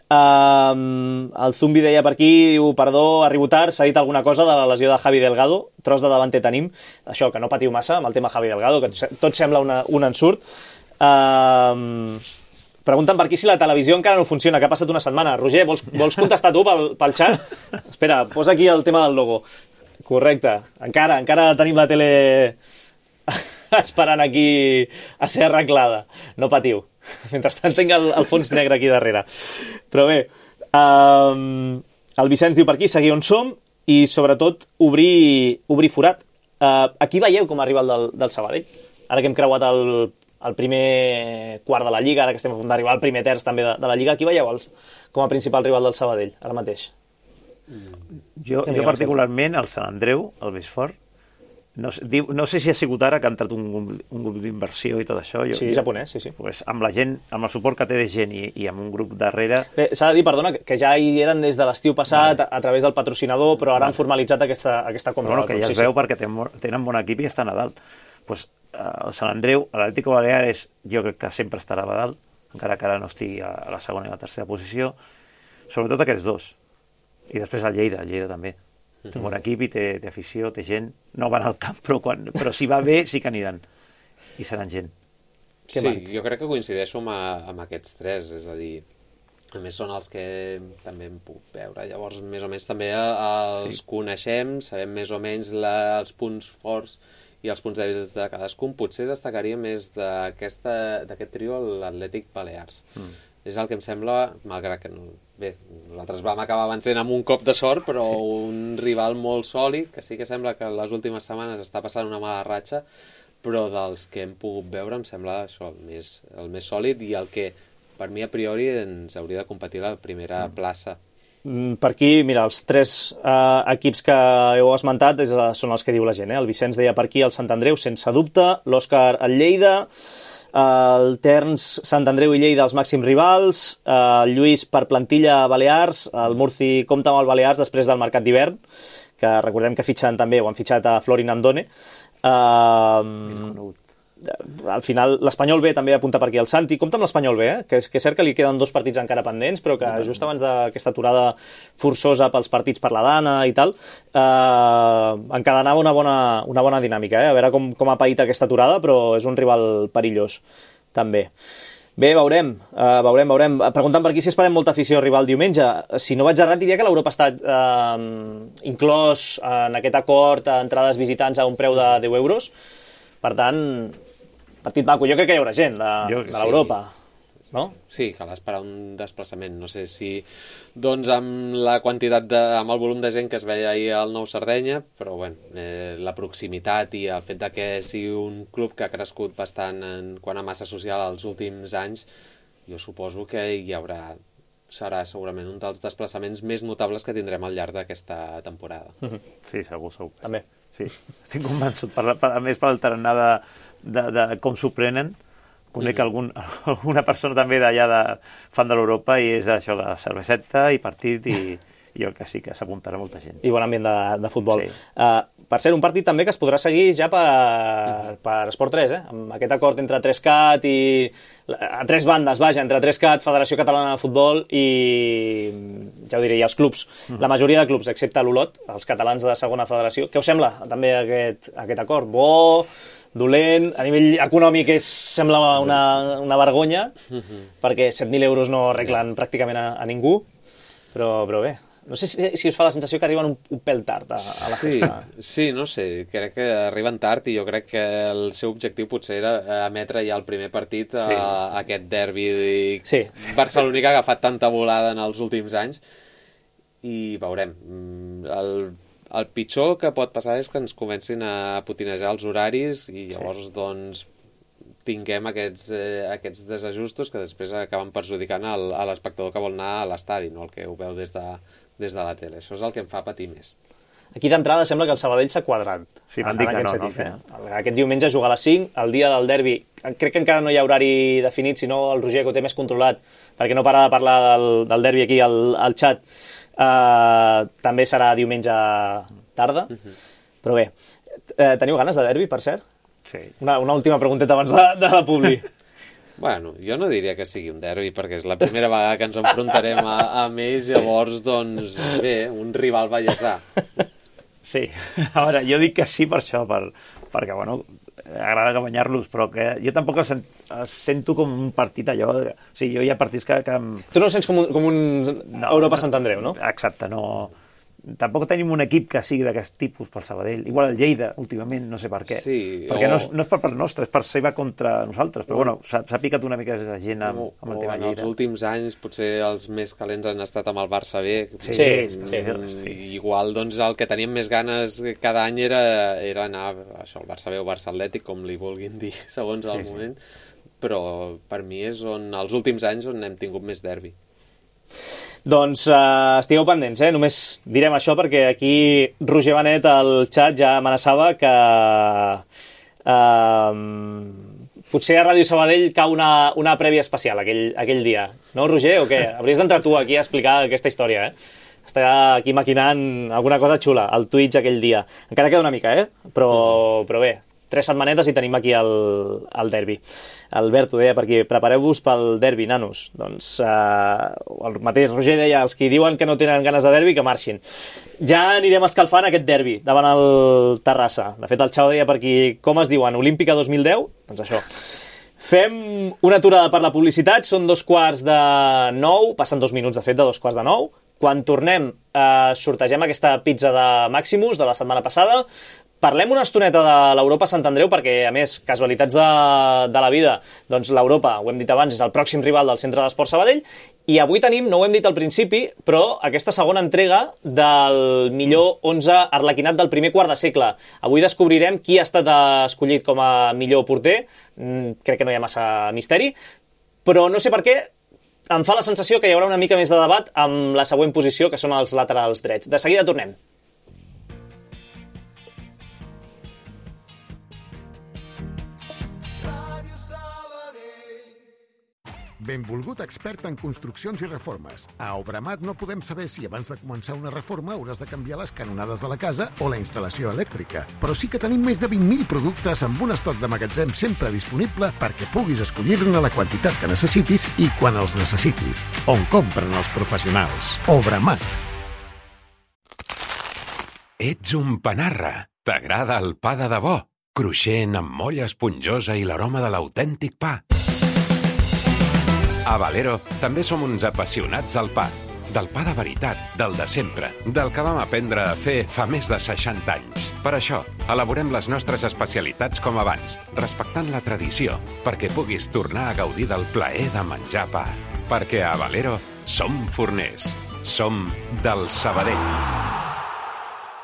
Um, el Zumbi deia per aquí, diu, perdó, arribo tard, s'ha dit alguna cosa de la lesió de Javi Delgado, tros de davanter tenim, això, que no patiu massa amb el tema Javi Delgado, que tot sembla una, un ensurt. Um, pregunten per aquí si la televisió encara no funciona, que ha passat una setmana. Roger, vols, vols contestar tu pel, pel xat? Espera, posa aquí el tema del logo. Correcte, encara, encara tenim la tele esperant aquí a ser arreglada. No patiu. Mentrestant tinc el, el fons negre aquí darrere. Però bé, um, el Vicenç diu per aquí, seguir on som i sobretot obrir, obrir forat. Uh, aquí veieu com arriba el del, del Sabadell. Ara que hem creuat el, el primer quart de la Lliga, ara que estem a punt d'arribar al primer terç també de, de la Lliga, aquí veieu els, com a principal rival del Sabadell, ara mateix. Jo, jo particularment, el Sant Andreu, el més fort, no, diu, no sé si ha sigut ara que ha entrat un, un grup d'inversió i tot això. Jo, sí, jo, japonès, sí, sí. Pues, amb la gent, amb el suport que té de gent i, i amb un grup darrere... Bé, s'ha de dir, perdona, que ja hi eren des de l'estiu passat, vale. a, a través del patrocinador, però ara vale. han formalitzat aquesta, aquesta compra. Bueno, que ja es sí, veu sí. perquè tenen, tenen bon equip i està a dalt. Pues, eh, el Sant Andreu, l'Atlético Baleares, jo crec que sempre estarà a dalt, encara que ara no estigui a la segona i la tercera posició. Sobretot aquests dos. I després el Lleida, el Lleida també. Té un bon equip i té, té afició, té gent. No van al camp, però, quan, però si va bé sí que aniran. I seran gent. Sí, jo crec que coincideixo amb, amb aquests tres, és a dir, a més són els que també em puc veure. Llavors, més o menys també els sí. coneixem, sabem més o menys la, els punts forts i els punts dèbils de cadascun. Potser destacaria més d'aquest trio l'Atlètic Balears. Mm. És el que em sembla, malgrat que no... Bé, nosaltres vam acabar vencent amb un cop de sort, però sí. un rival molt sòlid, que sí que sembla que les últimes setmanes està passant una mala ratxa, però dels que hem pogut veure em sembla això, el més, el més sòlid i el que, per mi, a priori, ens hauria de competir a la primera mm. plaça. Per aquí, mira, els tres eh, equips que heu esmentat és, són els que diu la gent. Eh? El Vicenç deia per aquí el Sant Andreu, sense dubte, l'Òscar el Lleida, el Terns, Sant Andreu i Lleida els màxims rivals, el Lluís per plantilla Balears, el Murci compta amb el Balears després del mercat d'hivern, que recordem que fitxen també, o han fitxat a Florin Andone. Uh, al final l'Espanyol B també apunta per aquí el Santi, compta amb l'Espanyol B, eh? que, és, que és cert que li queden dos partits encara pendents, però que just abans d'aquesta aturada forçosa pels partits per la Dana i tal, eh, encadenava una bona, una bona dinàmica, eh? A veure com, com ha paït aquesta aturada, però és un rival perillós també. Bé, veurem, uh, veurem, veurem. Preguntant per aquí si esperem molta afició rival diumenge. Si no vaig errat, diria que l'Europa ha estat uh, inclòs en aquest acord a entrades visitants a un preu de deu euros. Per tant, partit maco. Jo crec que hi haurà gent de, jo, de l'Europa. Sí. No? Sí, cal esperar un desplaçament. No sé si, doncs, amb la quantitat de, amb el volum de gent que es veia ahir al Nou Sardenya, però, bueno, eh, la proximitat i el fet de que sigui un club que ha crescut bastant en quant a massa social els últims anys, jo suposo que hi haurà serà segurament un dels desplaçaments més notables que tindrem al llarg d'aquesta temporada. Sí, segur, segur. També. Sí, estic convençut. Per, per, a més, per el tarannà de, de, de com s'ho prenen, conec mm. algun, alguna persona també d'allà de fan de l'Europa i és això de cerveseta i partit i, i jo que sí que s'apuntarà molta gent. I bon ambient de, de futbol. Sí. Uh, per ser un partit també que es podrà seguir ja per, mm. per Esport tres, eh? Amb aquest acord entre tres cat i... a tres bandes, vaja, entre tres cat, Federació Catalana de Futbol i, ja ho diré, i els clubs. Mm. La majoria de clubs, excepte l'Olot, els catalans de segona federació. Què us sembla també aquest, aquest acord? Bo, dolent, a nivell econòmic és, sembla una, una vergonya, mm-hmm. perquè set mil euros no arreglen yeah. pràcticament a, a ningú, però, però bé. No sé si, si us fa la sensació que arriben un, un pèl tard a, a la festa. Sí, sí, no sé, crec que arriben tard i jo crec que el seu objectiu potser era emetre ja el primer partit a, sí. a aquest derbi sí. barceloní que ha agafat tanta volada en els últims anys i veurem. El, el pitjor que pot passar és que ens comencin a potinejar els horaris i llavors sí. doncs tinguem aquests, eh, aquests desajustos que després acaben perjudicant el, a l'espectador que vol anar a l'estadi, no el que ho veu des de, des de la tele. Això és el que em fa patir més. Aquí d'entrada sembla que el Sabadell s'ha quadrat. Sí, van dir que no, sentit, no, eh? Aquest diumenge juga a les cinc, el dia del derbi. Crec que encara no hi ha horari definit, sinó el Roger, que ho té més controlat, perquè no para de parlar del, del derbi aquí al, al xat. Uh, també serà diumenge tarda. Uh-huh. Però bé, uh, teniu ganes de derbi, per cert? Sí. Una, una última pregunteta abans de, de la publi. Bueno, jo no diria que sigui un derbi, perquè és la primera vegada que ens enfrontarem a, a ells, llavors, doncs, bé, un rival vallesà. Sí, a veure, jo dic que sí per això, per, perquè, bueno, agrada guanyar-los, però que jo tampoc el, sent, el sento com un partit allò... O sigui, jo hi ha partits que... que... Tu no ho sents com un, com un no, Europa Sant Andreu, no? Exacte, no... Tampoc tenim un equip que sigui d'aquest tipus pel Sabadell. Igual el Lleida, últimament, no sé per què. Sí, perquè o... no, és, no és per part nostra, és per ser va contra nosaltres. Però, o... bueno, s'ha picat una mica la gent amb, o, amb el tema Lleida. En els últims anys, potser els més calents han estat amb el Barça B. Sí, sí, sí, sí. Igual, doncs, el que teníem més ganes cada any era, era anar això, el Barça B o Barça Atlètic, com li vulguin dir, segons el sí, moment. Sí. Però, per mi, és on els últims anys on hem tingut més derbi. Doncs uh, estigueu pendents, eh? Només direm això perquè aquí Roger Benet al xat ja amenaçava que uh, potser a Ràdio Sabadell cau una, una prèvia especial aquell, aquell dia. No, Roger, o què? Hauries d'entrar tu aquí a explicar aquesta història, eh? Està aquí maquinant alguna cosa xula, al Twitch aquell dia. Encara queda una mica, eh? Però, però bé, tres setmanetes i tenim aquí el, el derbi. Albert ho deia per aquí, prepareu-vos pel derbi, nanos. Doncs eh, el mateix Roger deia, els que diuen que no tenen ganes de derbi, que marxin. Ja anirem escalfant aquest derbi davant el Terrassa. De fet, el Xau deia per aquí, com es diuen, Olímpica dos mil deu? Doncs això. Fem una aturada per la publicitat, són dos quarts de nou, passen dos minuts, de fet, de dos quarts de nou. Quan tornem, eh, sortegem aquesta pizza de Maximus de la setmana passada. Parlem una estoneta de l'Europa Sant Andreu perquè, a més, casualitats de, de la vida, doncs l'Europa, ho hem dit abans, és el pròxim rival del Centre d'Esport Sabadell i avui tenim, no ho hem dit al principi, però aquesta segona entrega del millor onze arlequinat del primer quart de segle. Avui descobrirem qui ha estat escollit com a millor porter, mm, crec que no hi ha massa misteri, però no sé per què em fa la sensació que hi haurà una mica més de debat amb la següent posició, que són els laterals drets. De seguida tornem. Benvolgut expert en construccions i reformes. A Obramat no podem saber si abans de començar una reforma hauràs de canviar les canonades de la casa o la instal·lació elèctrica. Però sí que tenim més de vint mil productes amb un estoc de magatzem sempre disponible perquè puguis escollir-ne la quantitat que necessitis i quan els necessitis. On compren els professionals. Obramat. Ets un panarra. T'agrada el pa de debò? Cruixent, amb molla esponjosa i l'aroma de l'autèntic pa. A Valero també som uns apassionats del pa. Del pa de veritat, del de sempre, del que vam aprendre a fer fa més de seixanta anys. Per això, elaborem les nostres especialitats com abans, respectant la tradició, perquè puguis tornar a gaudir del plaer de menjar pa. Perquè a Valero som forners. Som del Sabadell.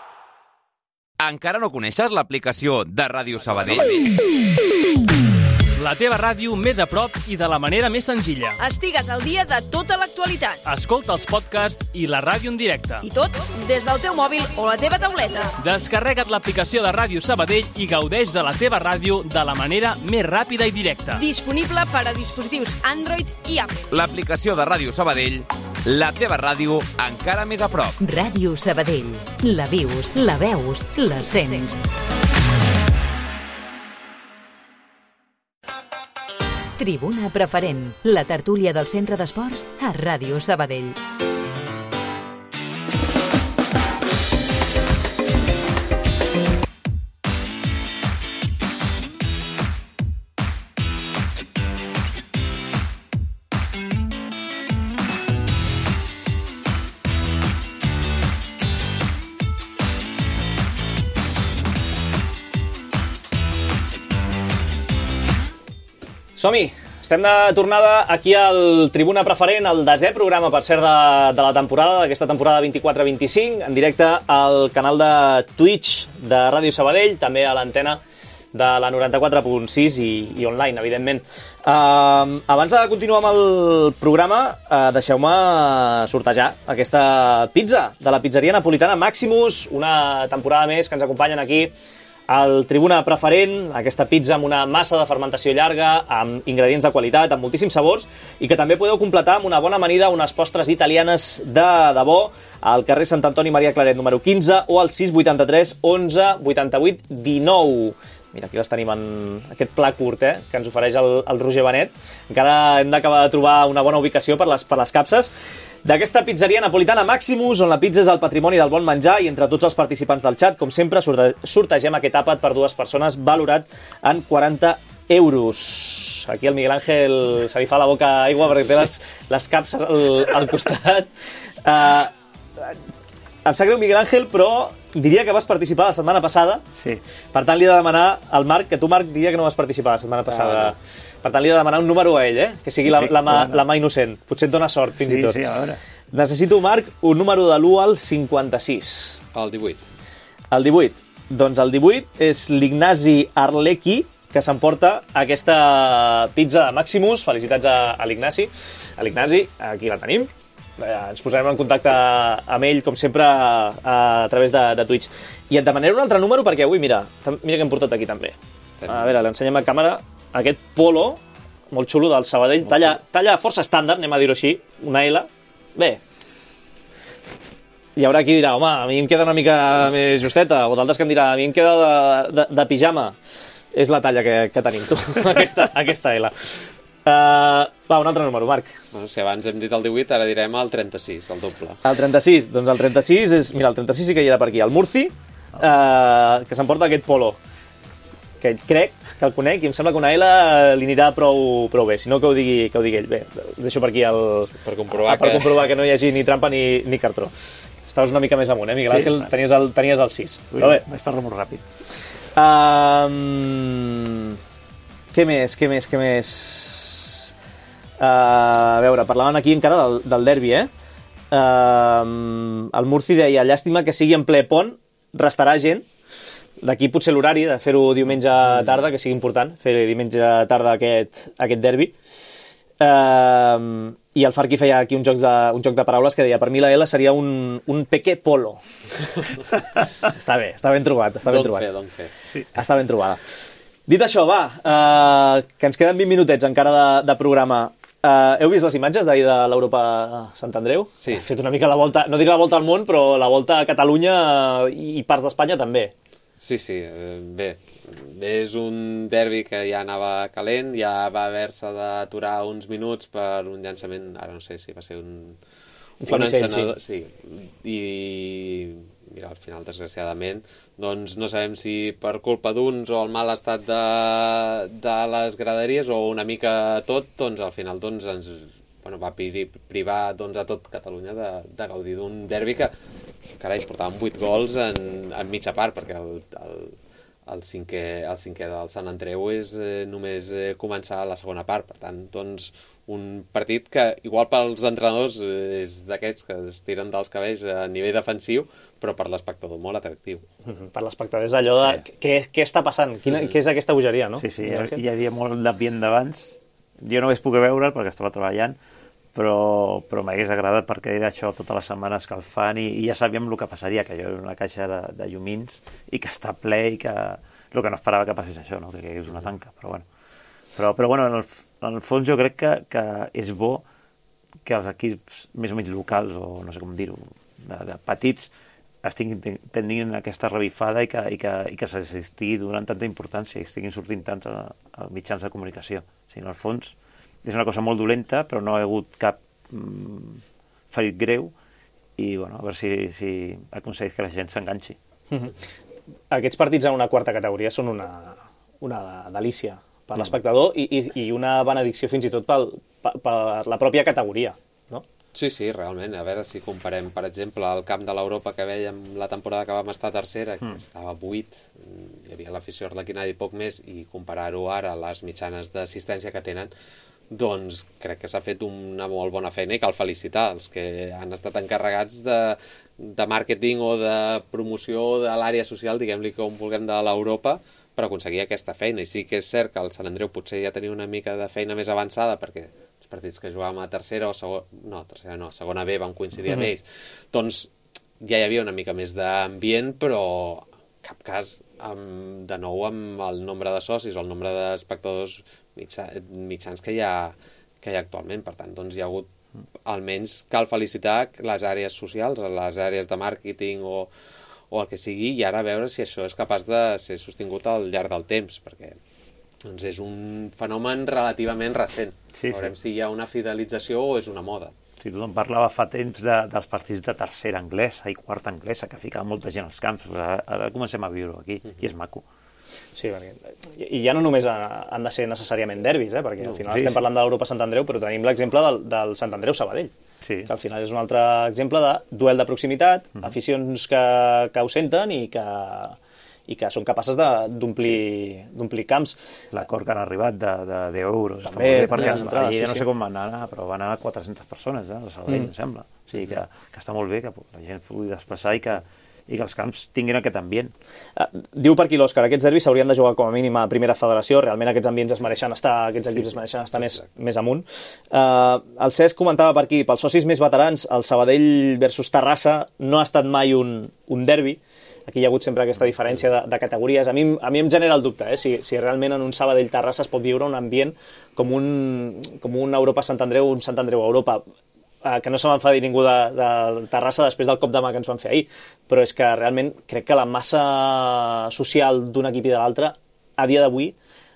Encara no coneixes l'aplicació de Ràdio Sabadell? La teva ràdio més a prop i de la manera més senzilla. Estigues al dia de tota l'actualitat. Escolta els podcasts i la ràdio en directe. I tot des del teu mòbil o la teva tauleta. Descarrega't l'aplicació de Ràdio Sabadell i gaudeix de la teva ràdio de la manera més ràpida i directa. Disponible per a dispositius Android i Apple. L'aplicació de Ràdio Sabadell, la teva ràdio encara més a prop. Ràdio Sabadell. La vius, la veus, la sents. Tribuna Preferent, la tertúlia del Centre d'Esports a Ràdio Sabadell. Som-hi! Estem de tornada aquí al Tribuna Preferent, el desè programa, per cert, de, de la temporada, d'aquesta temporada vint-i-quatre vint-i-cinc, en directe al canal de Twitch de Ràdio Sabadell, també a l'antena de la noranta-quatre punt sis i, i online, evidentment. Uh, abans de continuar amb el programa, uh, deixeu-me sortejar aquesta pizza de la pizzeria napolitana Maximus, una temporada més que ens acompanyen aquí al Tribuna Preferent, aquesta pizza amb una massa de fermentació llarga, amb ingredients de qualitat, amb moltíssims sabors, i que també podeu completar amb una bona amanida, unes postres italianes de debò, al carrer Sant Antoni Maria Claret, número quinze, o al sis vuitanta-tres onze vuitanta-vuit dinou. Mira, aquí les tenim en aquest pla curt, eh, que ens ofereix el, el Roger Benet. Encara hem d'acabar de trobar una bona ubicació per les, per les capses d'aquesta pizzeria napolitana Maximus, on la pizza és el patrimoni del bon menjar, i entre tots els participants del xat, com sempre, sorte sortegem aquest àpat per dues persones valorat en quaranta euros. Aquí el Miguel Ángel se li fa la boca aigua perquè té les, les capses al, al costat. Uh, em sap greu, Miguel Ángel, però diria que vas participar la setmana passada. Sí. Per tant, li he de demanar al Marc, que tu, Marc, diria que no vas participar la setmana passada. Ah, no. Per tant, li he de demanar un número a ell, eh? Que sigui sí, la, sí, la, mà, la mà innocent. Potser et dona sort, fins sí, i tot. Sí, a veure. Necessito, Marc, un número de l'u al cinquanta-sis. El divuit. El divuit. Doncs el divuit és l'Ignasi Arlecki, que s'emporta aquesta pizza de Maximus. Felicitats a, a l'Ignasi. A l'Ignasi, aquí la tenim. Ens posarem en contacte amb ell, com sempre, a, a través de, de Twitch. I et demanaré un altre número perquè avui, mira, mira que hem portat aquí també. A veure, l'ensenyem a càmera. Aquest polo, molt xulo, del Sabadell, talla, talla força estàndard, anem a dir-ho així, una L. Bé. Hi haurà qui dirà, home, a mi em queda una mica més justeta, o d'altres que em dirà, a mi em queda de, de, de pijama. És la talla que, que tenim, tu, aquesta, aquesta L. Uh, va, un altre número, Marc. Bueno, si abans hem dit el divuit, ara direm el trenta-sis, el doble. El trenta-sis, doncs el trenta-sis és... Mira, el trenta-sis sí que hi era per aquí. El Murci, uh, que s'emporta aquest polo, que crec que el conec i em sembla que una L li anirà prou, prou bé. Si no, que ho digui, que ho digui ell. Bé, deixo per aquí el... Per comprovar, per que... comprovar que no hi hagi ni trampa ni, ni cartró. Estaves una mica més amunt, eh, Miguel Ángel? Sí, tenies, el, tenies el sis. Ui, però bé. Vaig fer-lo molt ràpid. Um, què més, què més, què més... Uh, a veure, parlaven aquí encara del, del derbi, eh? Uh, el Murci deia, llàstima que sigui en ple pont, restarà gent. D'aquí potser l'horari de fer-ho diumenge tarda, que sigui important, fer diumenge tarda aquest, aquest derbi. Uh, I el Farqui feia aquí un joc, de, un joc de paraules que deia, per mi la L seria un, un peque polo. Està bé, està ben trobat. Està ben Don't trobat. fer, don't fer. Sí. Està ben trobada. Dit això, va, uh, que ens queden vint minutets encara de, de programa. Uh, heu vist les imatges d'ahir de l'Europa Sant Andreu? Sí. He fet una mica la volta, no diré la volta al món, però la volta a Catalunya i parts d'Espanya també. Sí, sí, bé. És un derbi que ja anava calent, ja va haver-se d'aturar uns minuts per un llançament, ara no sé si va ser un... Un flamicell, sí. I... Mira, al final, desgraciadament, doncs no sabem si per culpa d'uns o el mal estat de, de les graderies o una mica tot, doncs al final doncs, ens bueno, va privar doncs, a tot Catalunya de, de gaudir d'un derbi que, carai, portàvem vuit gols en, en mitja part, perquè el, el, el cinquè, el cinquè del Sant Andreu és eh, només eh, començar la segona part. Per tant, doncs, un partit que, igual pels entrenadors, eh, és d'aquests que es tiren dels cabells a nivell defensiu, però per l'espectador molt atractiu. Mm-hmm. Per l'espectador és allò de sí. què, què està passant, Quina, mm-hmm. què és aquesta bogeria, no? Sí, sí, hi, hi havia molt d'ambient d'abans. Jo no vaig poder veure'l perquè estava treballant, però, però m'hagués agradat perquè era això totes les setmanes que el fan i, i ja sabíem el que passaria, que allò era una caixa de, de llumins i que està ple i que el que no esperava que passés això, no? Que és una tanca, però bueno. Però, però bueno, en el, en el fons jo crec que, que és bo que els equips més o menys locals, o no sé com dir-ho, de, de petits, estiguin tenint aquesta revifada i que, i que, i que s'estigui donant tanta importància i estiguin sortint tant als mitjans de comunicació. O sigui, en el fons és una cosa molt dolenta, però no ha hagut cap mm, ferit greu i bueno, a veure si, si aconsegueix que la gent s'enganxi. Mm-hmm. Aquests partits en una quarta categoria són una, una delícia per l'espectador i, i, i una benedicció fins i tot pel, per, per la pròpia categoria, no? Sí, sí, realment. A veure si comparem, per exemple, el camp de l'Europa que vèiem la temporada que vam estar tercera, que mm. estava buit, hi havia l'afició arlequinada i poc més, i comparar-ho ara a les mitjanes d'assistència que tenen, doncs crec que s'ha fet una molt bona feina i cal felicitar els que han estat encarregats de, de màrqueting o de promoció de l'àrea social, diguem-li com vulguem, de l'Europa, per aconseguir aquesta feina. I sí que és cert que el Sant Andreu potser ja tenia una mica de feina més avançada, perquè els partits que jugàvem a tercera o segona, no, tercera no, segona B van coincidir amb ells, doncs ja hi havia una mica més d'ambient, però en cap cas, amb, de nou, amb el nombre de socis o el nombre d'espectadors mitjà, mitjans que hi, ha, que hi ha actualment. Per tant, doncs hi ha hagut, almenys cal felicitar les àrees socials, les àrees de màrqueting o, o el que sigui, i ara veure si això és capaç de ser sostingut al llarg del temps, perquè doncs, és un fenomen relativament recent. Sí, Veurem sí. si hi ha una fidelització o és una moda. Sí, tothom parlava fa temps de, dels partits de tercera anglesa i quarta anglesa, que ficava molta gent als camps. Ara, ara comencem a viure aquí, mm-hmm. i és maco. Sí, perquè, i ja no només han de ser necessàriament derbis, eh? Perquè al final sí, estem sí. parlant de l'Europa Sant Andreu, però tenim l'exemple del, del Sant Andreu Sabadell, sí. que al final és un altre exemple de duel de proximitat, mm-hmm. aficions que, que ho senten i que, i que són capaces d'omplir sí. d'omplir camps. L'acord que han arribat de, de deu euros. També, bé, perquè ja, entrades, ja sí, no sé sí. com van anar, però van anar quatre-centes persones, eh, a Sabadell, mm. em sembla. O sigui que, que està molt bé que la gent pugui desplaçar i que, i que els camps tinguin aquest ambient. Uh, diu per aquí l'Òscar, aquests derbis s'haurien de jugar com a mínim a primera federació, realment aquests ambients es mereixen estar, aquests equips sí, es mereixen estar més, més amunt. Uh, el Cesc comentava per aquí, pels socis més veterans, el Sabadell versus Terrassa no ha estat mai un, un derbi. Aquí hi ha hagut sempre aquesta diferència de, de categories. A mi, a mi em genera el dubte, eh? si, si realment en un Sabadell-Terrassa es pot viure un ambient com un, com un Europa Sant Andreu, un Sant Andreu Europa, eh, que no se m'enfadi ningú de, de Terrassa després del cop de mà que ens van fer ahir, però és que realment crec que la massa social d'un equip i de l'altre, a dia d'avui,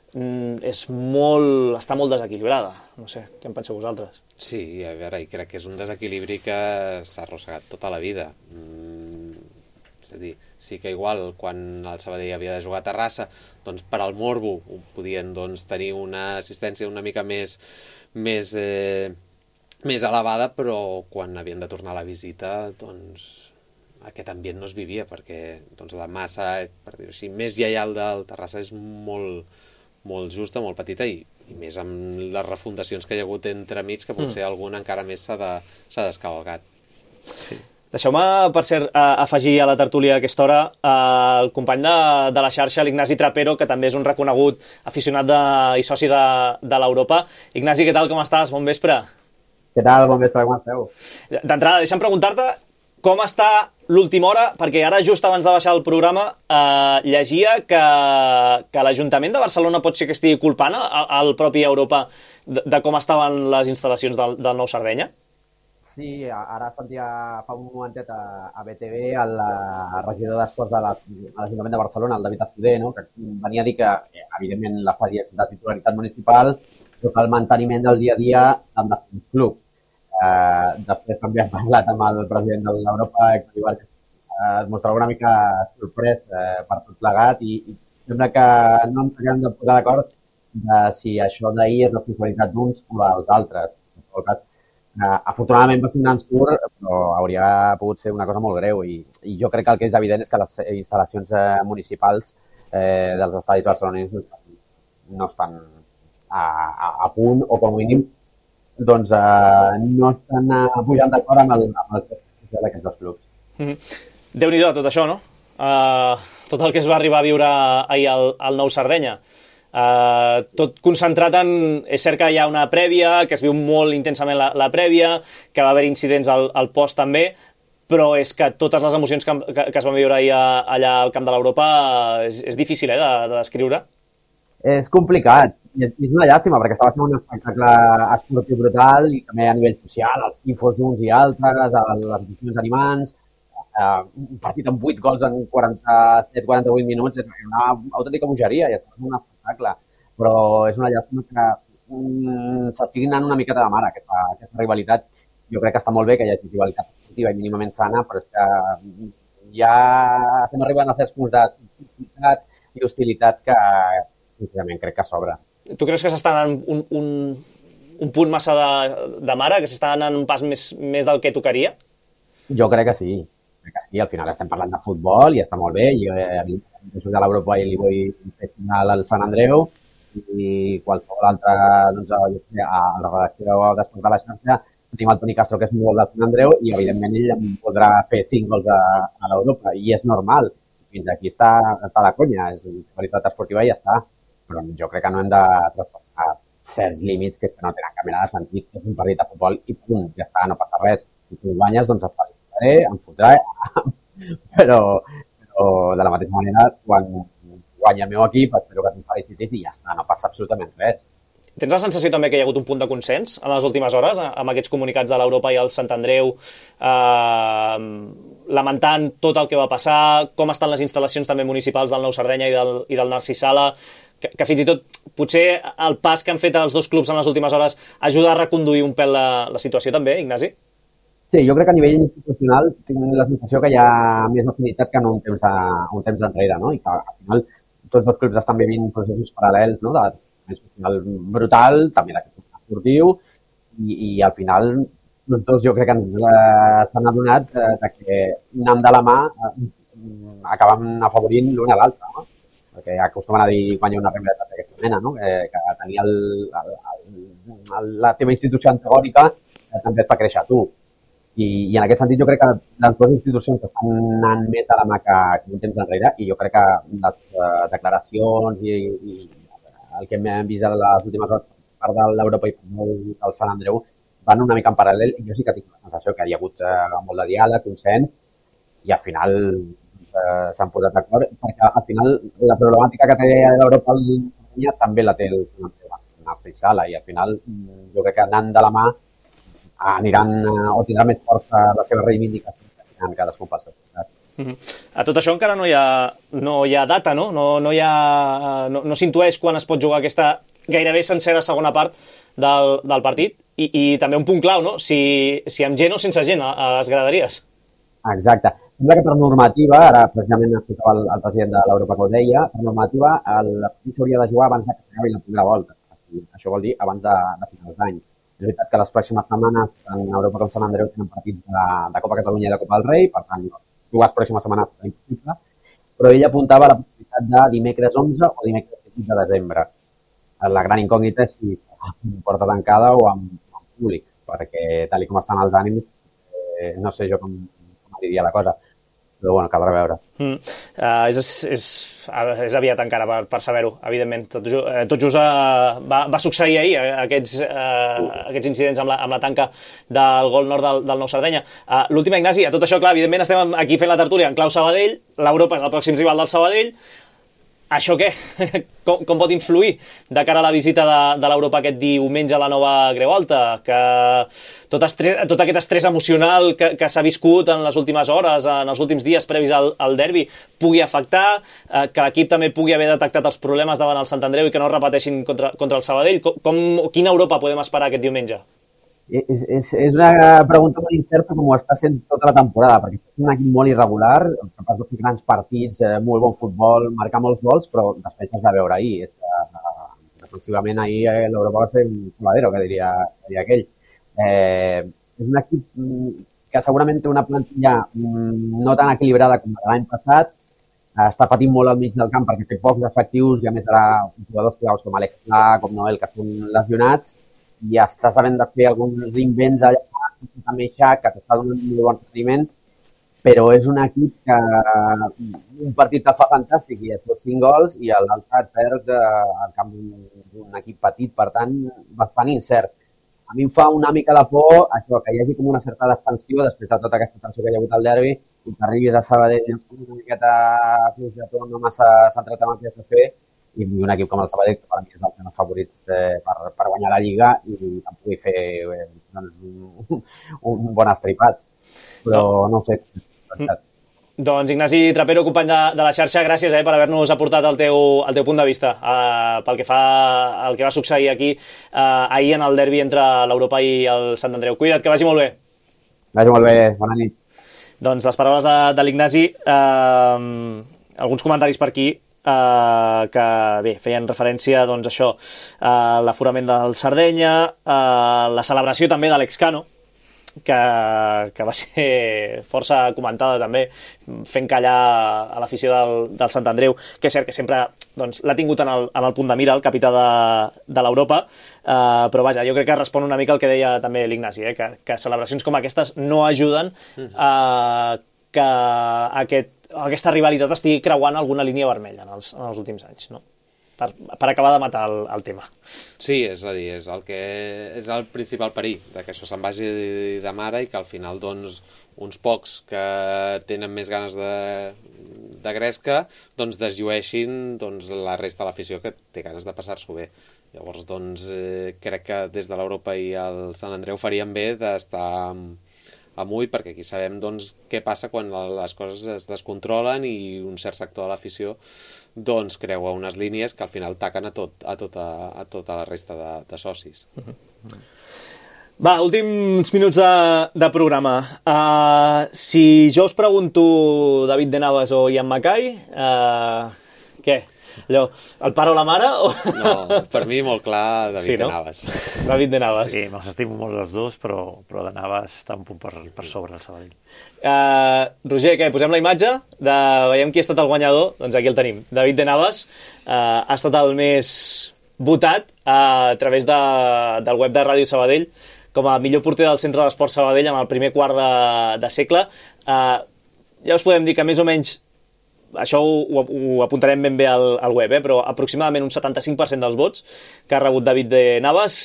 és molt, està molt desequilibrada. No sé, què en penseu vosaltres? Sí, a veure, i crec que és un desequilibri que s'ha arrossegat tota la vida. Mm, és a dir, sí que igual quan el Sabadell havia de jugar a Terrassa, doncs per al morbo podien doncs, tenir una assistència una mica més, més, eh, més elevada, però quan havien de tornar a la visita, doncs aquest ambient no es vivia, perquè doncs, la massa, per dir-ho així, més lleial del Terrassa és molt, molt justa, molt petita, i, i més amb les refundacions que hi ha hagut entre mig, que potser mm. algun encara més s'ha de, s'ha descavalgat. Sí. Deixeu-me, per cert, afegir a la tertúlia a aquesta hora el company de, de la xarxa, l'Ignasi Trapero, que també és un reconegut aficionat de, i soci de, de l'Europa. Ignasi, què tal, com estàs? Bon vespre. Què tal? Bon vespre, com esteu? D'entrada, deixa'm preguntar-te com està l'última hora, perquè ara, just abans de baixar el programa, eh, llegia que, que l'Ajuntament de Barcelona pot ser que estigui culpant al propi Europa de, de com estaven les instal·lacions del, del nou Sardenya? Sí, ara sentia fa un momentet a, a B T V el regidor d'Esports de l'Ajuntament de Barcelona, el David Escudé, no? Que venia a dir que, evidentment, l'estadi és de titularitat municipal, però que el manteniment del dia a dia l'han de fer un club. Eh, després també hem parlat amb el president de l'Europa, Héctor Ibar, que eh, es mostrava una mica sorprès eh, per tot plegat i, i sembla que no ens acabem de posar d'acord de si això d'ahir és la responsabilitat d'uns o dels altres. En tot cas, Uh, afortunadament va ser un ensur, però hauria pogut ser una cosa molt greu i, i jo crec que el que és evident és que les instal·lacions uh, municipals eh, dels estadis barcelonins no estan a, a, a punt o com a mínim doncs eh, no estan uh, pujant d'acord amb el, amb el social d'aquests dos clubs. Mm-hmm. Déu-n'hi-do tot això, no? Uh, tot el que es va arribar a viure ahir al, al Nou Sardenya. Uh, tot concentrat en... És cert que hi ha una prèvia, que es viu molt intensament la, la prèvia, que va haver incidents al, al post també, però és que totes les emocions que, que, que es van viure ahir a, allà al camp de l'Europa és, és difícil eh, de, de descriure. És complicat, i és una llàstima, perquè estava sent un espectacle esportiu brutal i també a nivell social, els tifos d'uns i altres, les aficions animants, uh, un partit amb vuit gols en quaranta-set quaranta-vuit minuts, és una autèntica bogeria i és un espectacle, però és una llàstima que um, s'estigui anant una miqueta de mare aquesta, aquesta rivalitat. Jo crec que està molt bé que hi hagi rivalitat esportiva i mínimament sana, però és que ja estem arribant a certs punts de toxicitat i hostilitat que sincerament crec que sobra. Tu creus que s'està anant un, un, un punt massa de, de mare, que s'està anant un pas més, més del que tocaria? Jo crec que sí. Crec que sí. Al final estem parlant de futbol i està molt bé. Jo, eh, jo soc de l'Europa i li vull fer signal al Sant Andreu i qualsevol altre, doncs, a la redacció d'Esport de la xarxa tenim el Toni Castro, que és molt del Sant Andreu i evidentment ell em podrà fer cinc gols a, a l'Europa i és normal. Fins aquí està, està la conya, és qualitat esportiva i ja està. Però jo crec que no hem de traspassar certs límits que, que no tenen cap mena de sentit. És un partit de futbol i punt, ja està, no passa res. Si tu guanyes, doncs et felicitaré, em fotré, però, però de la mateixa manera, quan guanya el meu equip, espero que te'n felicitis i ja està, no passa absolutament res. Tens la sensació també que hi ha hagut un punt de consens en les últimes hores amb aquests comunicats de l'Europa i el Sant Andreu, eh, lamentant tot el que va passar, com estan les instal·lacions també municipals del Nou Sardenya i del, i del Narcís Sala, que, que fins i tot potser el pas que han fet els dos clubs en les últimes hores ajuda a reconduir un pèl la, la situació també, Ignasi? Sí, jo crec que a nivell institucional tinc la sensació que hi ha més afinitat que no un temps, a, un temps enrere, no? I que al final tots dos clubs estan vivint processos paral·lels, no? De institucional brutal, també d'aquest esportiu, i, i al final tots dos jo crec que ens eh, s'han adonat eh, de que anant de la mà eh, acabem afavorint l'un a l'altre, no? Perquè acostumen a dir quan hi ha una rivalitat d'aquesta mena, no? Que, que tenir el, el, el, la teva institució antagònica eh, també et fa créixer a tu. I, I en aquest sentit jo crec que les dues institucions estan anant més a la mà que, que un temps enrere i jo crec que les uh, declaracions i, i el que hem vist a les últimes hores per part de l'Europa i per del Sant Andreu van una mica en paral·lel i jo sí que tinc la sensació que hi ha hagut uh, molt de diàleg, consens i al final uh, s'han posat d'acord perquè al final la problemàtica que té l'Europa també la té el Narcís Sala i al final jo crec que anant de la mà aniran o tindran més força la seva reivindicació que tenen cadascun pel seu costat. Mm-hmm. A tot això encara no hi ha, no hi ha data, no? No, no, hi ha, no, no s'intueix quan es pot jugar aquesta gairebé sencera segona part del, del partit i, i també un punt clau, no? Si, si amb gent o sense gent a, a les graderies. Exacte. Sembla que per normativa, ara precisament escoltava el, el president de l'Europa que ho deia, per normativa el partit s'hauria de jugar abans que s'acabi la primera volta. Això vol dir abans de, de finals d'any. És veritat que les pròximes setmanes en Europa com Sant Andreu tenen partits de, de Copa Catalunya i de Copa del Rei, per tant, dues pròximes setmanes serà impossible, però ell apuntava la possibilitat de dimecres onze o dimecres divuit de desembre. La gran incògnita és si serà amb porta tancada o amb, amb públic, perquè tal com estan els ànims, eh, no sé jo com, com diria la cosa, però bueno, caldrà veure. Mm. Uh, és, és, és aviat encara per, per saber-ho, evidentment. Tot, uh, tot just uh, va, va succeir ahir uh, aquests, uh, aquests incidents amb la, amb la tanca del gol nord del, del Nou Sardenya. Uh, L'última, Ignasi, a tot això, clar, evidentment estem aquí fent la tertúlia en clau Sabadell, l'Europa és el pròxim rival del Sabadell. Això què? Com, com pot influir de cara a la visita de, de l'Europa aquest diumenge a la nova Creu Alta? Que tot, estrès, tot aquest estrès emocional que, que s'ha viscut en les últimes hores, en els últims dies previs al, al derbi, pugui afectar, eh, que l'equip també pugui haver detectat els problemes davant el Sant Andreu i que no repeteixin contra, contra el Sabadell. Com, com, quina Europa podem esperar aquest diumenge? És, és, és una pregunta molt incerta com ho està sent tota la temporada, perquè és un equip molt irregular, capaç de fer grans partits, eh, molt bon futbol, marcar molts gols, però després es va veure ahir. És que, eh, defensivament ahir eh, l'Europa va ser un coladero, que diria, que diria aquell. Eh, és un equip que segurament té una plantilla no tan equilibrada com l'any passat, està patint molt al mig del camp perquè té pocs efectius i a més ara jugadors claus com Alex Pla, com Noel, que estan lesionats i estàs havent de fer alguns invents allà, també Xac, que t'està donant un molt bon rendiment, però és un equip que un partit te fa fantàstic i et fot cinc gols i l'altre et perd al camp d'un equip petit, per tant, bastant incert. A mi em fa una mica de por això, que hi hagi com una certa distensió després de tota aquesta tensió que hi ha hagut al derbi i que arribis a Sabadell una miqueta fins de tot, no massa centrat en el que has de fer i un equip com el Sabadell, que per mi és dels meus favorits eh, per, per guanyar la Lliga i em pugui fer eh, doncs, un, un bon estripat. Però no, no sé. Mm. Doncs Ignasi Trapero, company de, de la xarxa, gràcies eh, per haver-nos aportat el teu, el teu punt de vista uh, pel que fa al que va succeir aquí uh, ahir en el derbi entre l'Europa i el Sant Andreu. Cuida't, que vagi molt bé. Vagi molt bé, bona nit. Doncs les paraules de, de l'Ignasi, uh, alguns comentaris per aquí, Uh, que bé, feien referència doncs, a això, uh, l'aforament del Sardenya, uh, la celebració també de l'Excano, que, que va ser força comentada també, fent callar a l'afició del, del Sant Andreu, que és cert que sempre doncs, l'ha tingut en el, en el punt de mira, el capità de, de l'Europa, uh, però vaja, jo crec que respon una mica al que deia també l'Ignasi, eh, que, que celebracions com aquestes no ajuden a uh, que aquest aquesta rivalitat estigui creuant alguna línia vermella en els, en els últims anys, no? Per, per acabar de matar el, el tema. Sí, és a dir, és el, que, és el principal perill, de que això se'n vagi de mare i que al final doncs, uns pocs que tenen més ganes de, de gresca doncs, desllueixin doncs, la resta de l'afició que té ganes de passar-s'ho bé. Llavors, doncs, eh, crec que des de l'Europa i el Sant Andreu farien bé d'estar amunt, perquè aquí sabem doncs, què passa quan les coses es descontrolen i un cert sector de l'afició doncs, creua unes línies que al final taquen a, tot, a, tota, a tota la resta de, de socis. Uh-huh. Va, últims minuts de, de programa. Uh, si jo us pregunto David de Navas o Ian Mackay, uh, què? Allò, el pare o la mare? O... No, per mi molt clar David sí, no? de Navas. David de Navas. Sí, me'ls estimo molt els dos, però, però de Navas està un punt per, per sobre el Sabadell. Uh, Roger, què? Posem la imatge? De... Veiem qui ha estat el guanyador? Doncs aquí el tenim. David de Navas uh, ha estat el més votat uh, a través de, del web de Ràdio Sabadell com a millor porter del Centre d'Esport Sabadell en el primer quart de, de segle. Uh, ja us podem dir que més o menys això ho, ho apuntarem ben bé al, al web, eh? Però aproximadament un setanta-cinc per cent dels vots que ha rebut David de Navas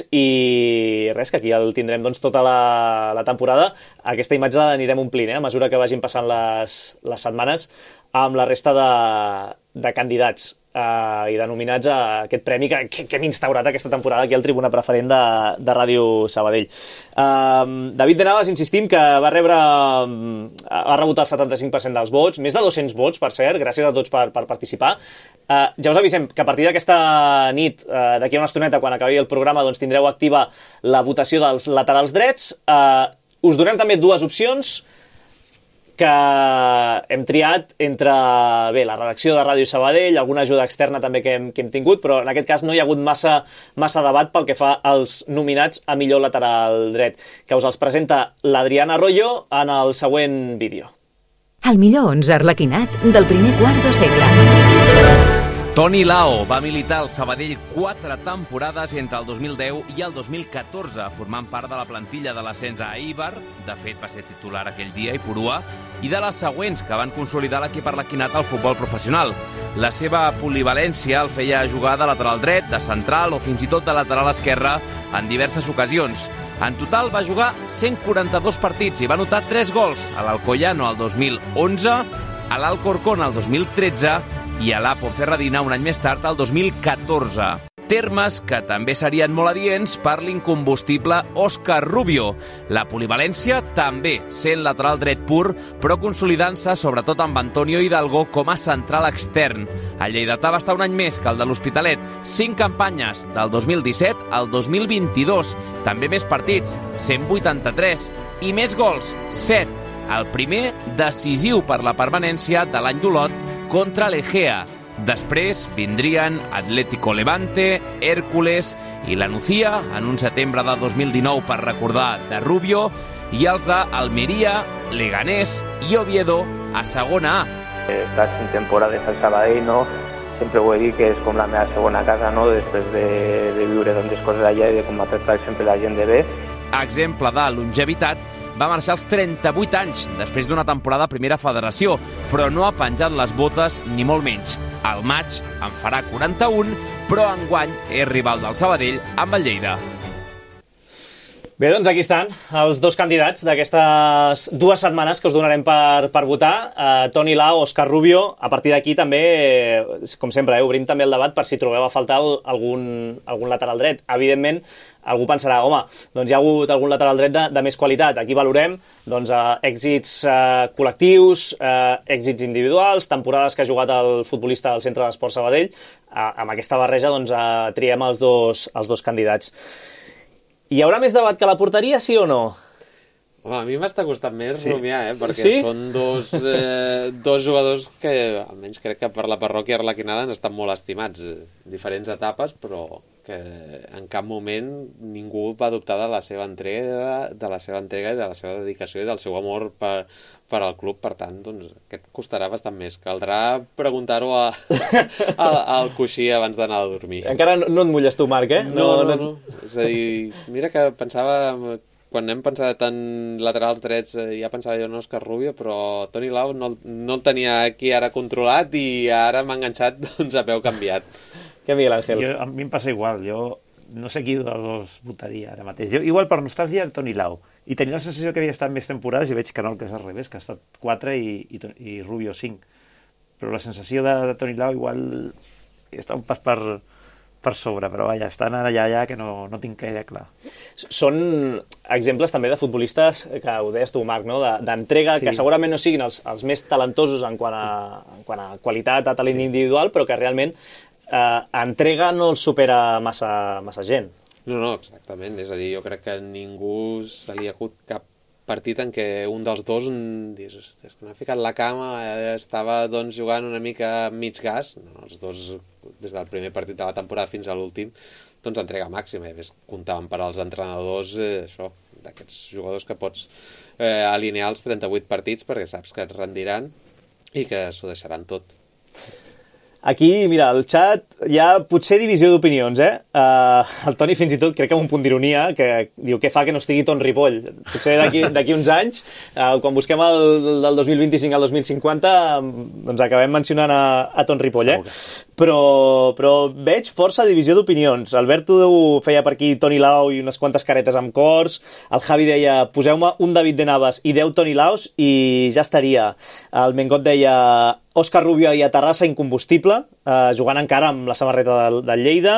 i res, que aquí el tindrem doncs, tota la, la temporada. Aquesta imatge l'anirem omplint eh? A mesura que vagin passant les, les setmanes amb la resta de, de candidats uh, i de nominats a aquest premi que, que, que hem instaurat aquesta temporada aquí al Tribuna Preferent de, de Ràdio Sabadell. Uh, David de Navas, insistim, que va rebre ha rebut el setanta-cinc per cent dels vots, més de dos-cents vots, per cert, gràcies a tots per, per participar. Uh, ja us avisem que a partir d'aquesta nit, uh, d'aquí a una estoneta, quan acabi el programa, doncs tindreu activa la votació dels laterals drets. Uh, us donem també dues opcions que hem triat entre bé, la redacció de Ràdio Sabadell, alguna ajuda externa també que hem, que hem tingut, però en aquest cas no hi ha hagut massa, massa debat pel que fa als nominats a millor lateral dret, que us els presenta l'Adriana Arroyo en el següent vídeo. El millor onze arlequinat del primer quart de segle. Toni Lao va militar al Sabadell quatre temporades entre el dos mil deu i el dos mil catorze, formant part de la plantilla de l'ascens a Eibar, de fet va ser titular aquell dia, i Purua, i de les següents que van consolidar l'equip arlequinat al futbol professional. La seva polivalència el feia jugar de lateral dret, de central o fins i tot de lateral esquerre en diverses ocasions. En total va jugar cent quaranta-dos partits i va anotar tres gols a l'Alcoyano el dos mil onze, a l'Alcorcón el dos mil tretze i a l'A Ponferradina un any més tard, el dos mil catorze. Termes que també serien molt adients per l'incombustible Òscar Rubio. La polivalència també sent lateral dret pur, però consolidant-se sobretot amb Antonio Hidalgo com a central extern. El lleidatà va estar un any més que el de l'Hospitalet, cinc campanyes del dos mil disset al dos mil vint-i-dos, també més partits, cent vuitanta-tres, i més gols, set. El primer decisiu per la permanència de l'any d'Olot contra l'Egea. Després vindrien Atlético Levante, Hércules i la Nucía en un setembre de dos mil dinou per recordar de Rubio, i els de Almeria, Leganés i Oviedo a segona A. He estat cinc temporades al Sabadell, no? Sempre ho he dit que és com la meva segona casa, no? Després de, de viure tantes coses allà i de com m'ha tractat sempre la gent de bé. Exemple de longevitat, va marxar als trenta-vuit anys, després d'una temporada a Primera Federació, però no ha penjat les botes ni molt menys. Al maig en farà quaranta-un, però enguany és rival del Sabadell amb el Lleida. Bé, doncs aquí estan els dos candidats d'aquestes dues setmanes que us donarem per, per votar. Uh, Toni Lau, Òscar Rubio. A partir d'aquí també, com sempre, eh, obrim també el debat per si trobeu a faltar el, algun, algun lateral dret. Evidentment, algú pensarà, home, doncs hi ha hagut algun lateral dret de, de més qualitat. Aquí valorem doncs, uh, èxits uh, col·lectius, uh, èxits individuals, temporades que ha jugat el futbolista del Centre d'Esports Sabadell. Uh, amb aquesta barreja doncs, uh, triem els dos, els dos candidats. Hi haurà més debat que la porteria, sí o no? Home, a mi m'està costant més sí. rumiar, eh? Perquè sí? són dos, eh, dos jugadors que, almenys crec que per la parròquia arlequinada han estat molt estimats. Diferents etapes, però que en cap moment ningú va dubtar de la seva entrega, de la seva entrega i de la seva dedicació i del seu amor per, per al club. Per tant, doncs, aquest costarà bastant més. Caldrà preguntar-ho a, a, al coixí abans d'anar a dormir. Encara no, no et mulles tu, Marc, eh? No, no, no. no. És a dir, mira que pensava... Quan hem pensat en laterals drets ja pensava jo en Òscar Rubio, però Toni Lau no, no el tenia aquí ara controlat i ara m'ha enganxat doncs, a peu canviat. Què, Miguel Ángel? Jo, a mi em passa igual, jo no sé qui dels dos votaria ara mateix. Jo, igual per nostàlgia Toni Lau, i tenia la sensació que havia estat més temporades i veig que no, que és al revés, que ha estat quatre i, i, i Rubio cinc. Però la sensació de, de Toni Lau igual està un pas per... per sobre, però vaja, estan allà, allà que no, no tinc gaire clar. Són exemples també de futbolistes, que ho deies tu, Marc, no? d'entrega, de, sí. que segurament no siguin els, els més talentosos en quant, a, en quant a qualitat, a talent sí. individual, però que realment eh, entrega no els supera massa, massa gent. No, no, exactament. És a dir, jo crec que ningú se li ha acut cap partit en què un dels dos dius, ostres, que m'ha ficat la cama, estava doncs, jugant una mica mig gas, no, els dos des del primer partit de la temporada fins a l'últim, doncs entrega màxima. I comptaven per als entrenadors eh, això, d'aquests jugadors que pots eh, alinear els trenta-vuit partits perquè saps que et rendiran i que s'ho deixaran tot. Aquí, mira, el xat hi ha potser divisió d'opinions, eh? Uh, el Toni fins i tot crec que amb un punt d'ironia, que diu què fa que no estigui Ton Ripoll. Potser d'aquí uns anys, uh, quan busquem el del dos mil vint-i-cinc al dos mil cinquanta, doncs acabem mencionant a, a Ton Ripoll, eh? Però, però veig força divisió d'opinions. Alberto feia per aquí Toni Lau i unes quantes caretes amb cors. El Javi deia, poseu-me un David de Navas i deu Toni Laus i ja estaria. El Mengot deia... Òscar Rubio i a Terrassa incombustible, eh, jugant encara amb la samarreta del, del Lleida,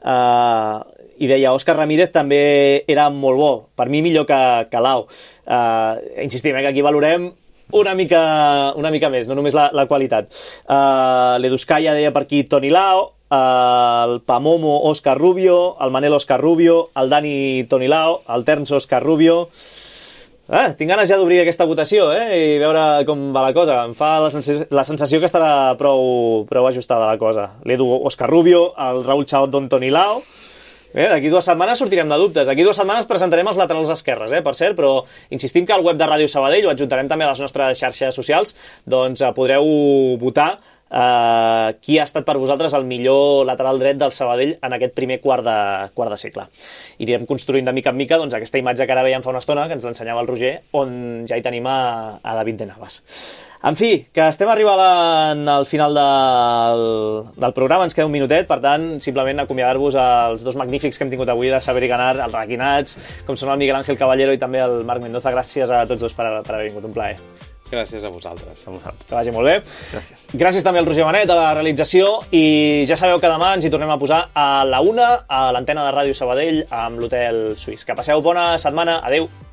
eh, i deia Òscar Ramírez també era molt bo, per mi millor que, que Lau. Eh, insistim, eh, que aquí valorem una mica, una mica més, no només la, la qualitat. Eh, L'Eduscaya deia per aquí Toni Lau, eh, el Pamomo Òscar Rubio, el Manel Òscar Rubio, el Dani Toni Lau, el Terns Òscar Rubio... Ah, tinc ganes ja d'obrir aquesta votació eh? I veure com va la cosa. Em fa la sensació, la sensació que estarà prou, prou ajustada la cosa. L'Edu Òscar Rubio, el Raúl Chaot Don Toni Lau. Eh, d'aquí dues setmanes sortirem de dubtes. D'aquí dues setmanes presentarem els laterals esquerres, eh, per cert, però insistim que al web de Ràdio Sabadell, ho adjuntarem també a les nostres xarxes socials, doncs podreu votar Uh, qui ha estat per vosaltres el millor lateral dret del Sabadell en aquest primer quart de, quart de segle. Anirem construint de mica en mica doncs, aquesta imatge que ara veiem fa una estona, que ens l'ensenyava el Roger, on ja hi tenim a, a David de Navas. En fi, que estem arribant al final del, del programa, ens queda un minutet, per tant, simplement acomiadar-vos als dos magnífics que hem tingut avui de Saber i Ganar, els Requinats, com són el Miguel Ángel Caballero i també el Marc Mendoza. Gràcies a tots dos per, per haver vingut, un plaer. Gràcies a vosaltres. A vosaltres. Que vagi molt bé. Gràcies. Gràcies també al Roger Benet, a la realització, i ja sabeu que demà ens hi tornem a posar a la una a l'antena de Ràdio Sabadell amb l'Hotel Suís. Que passeu bona setmana. Adeu.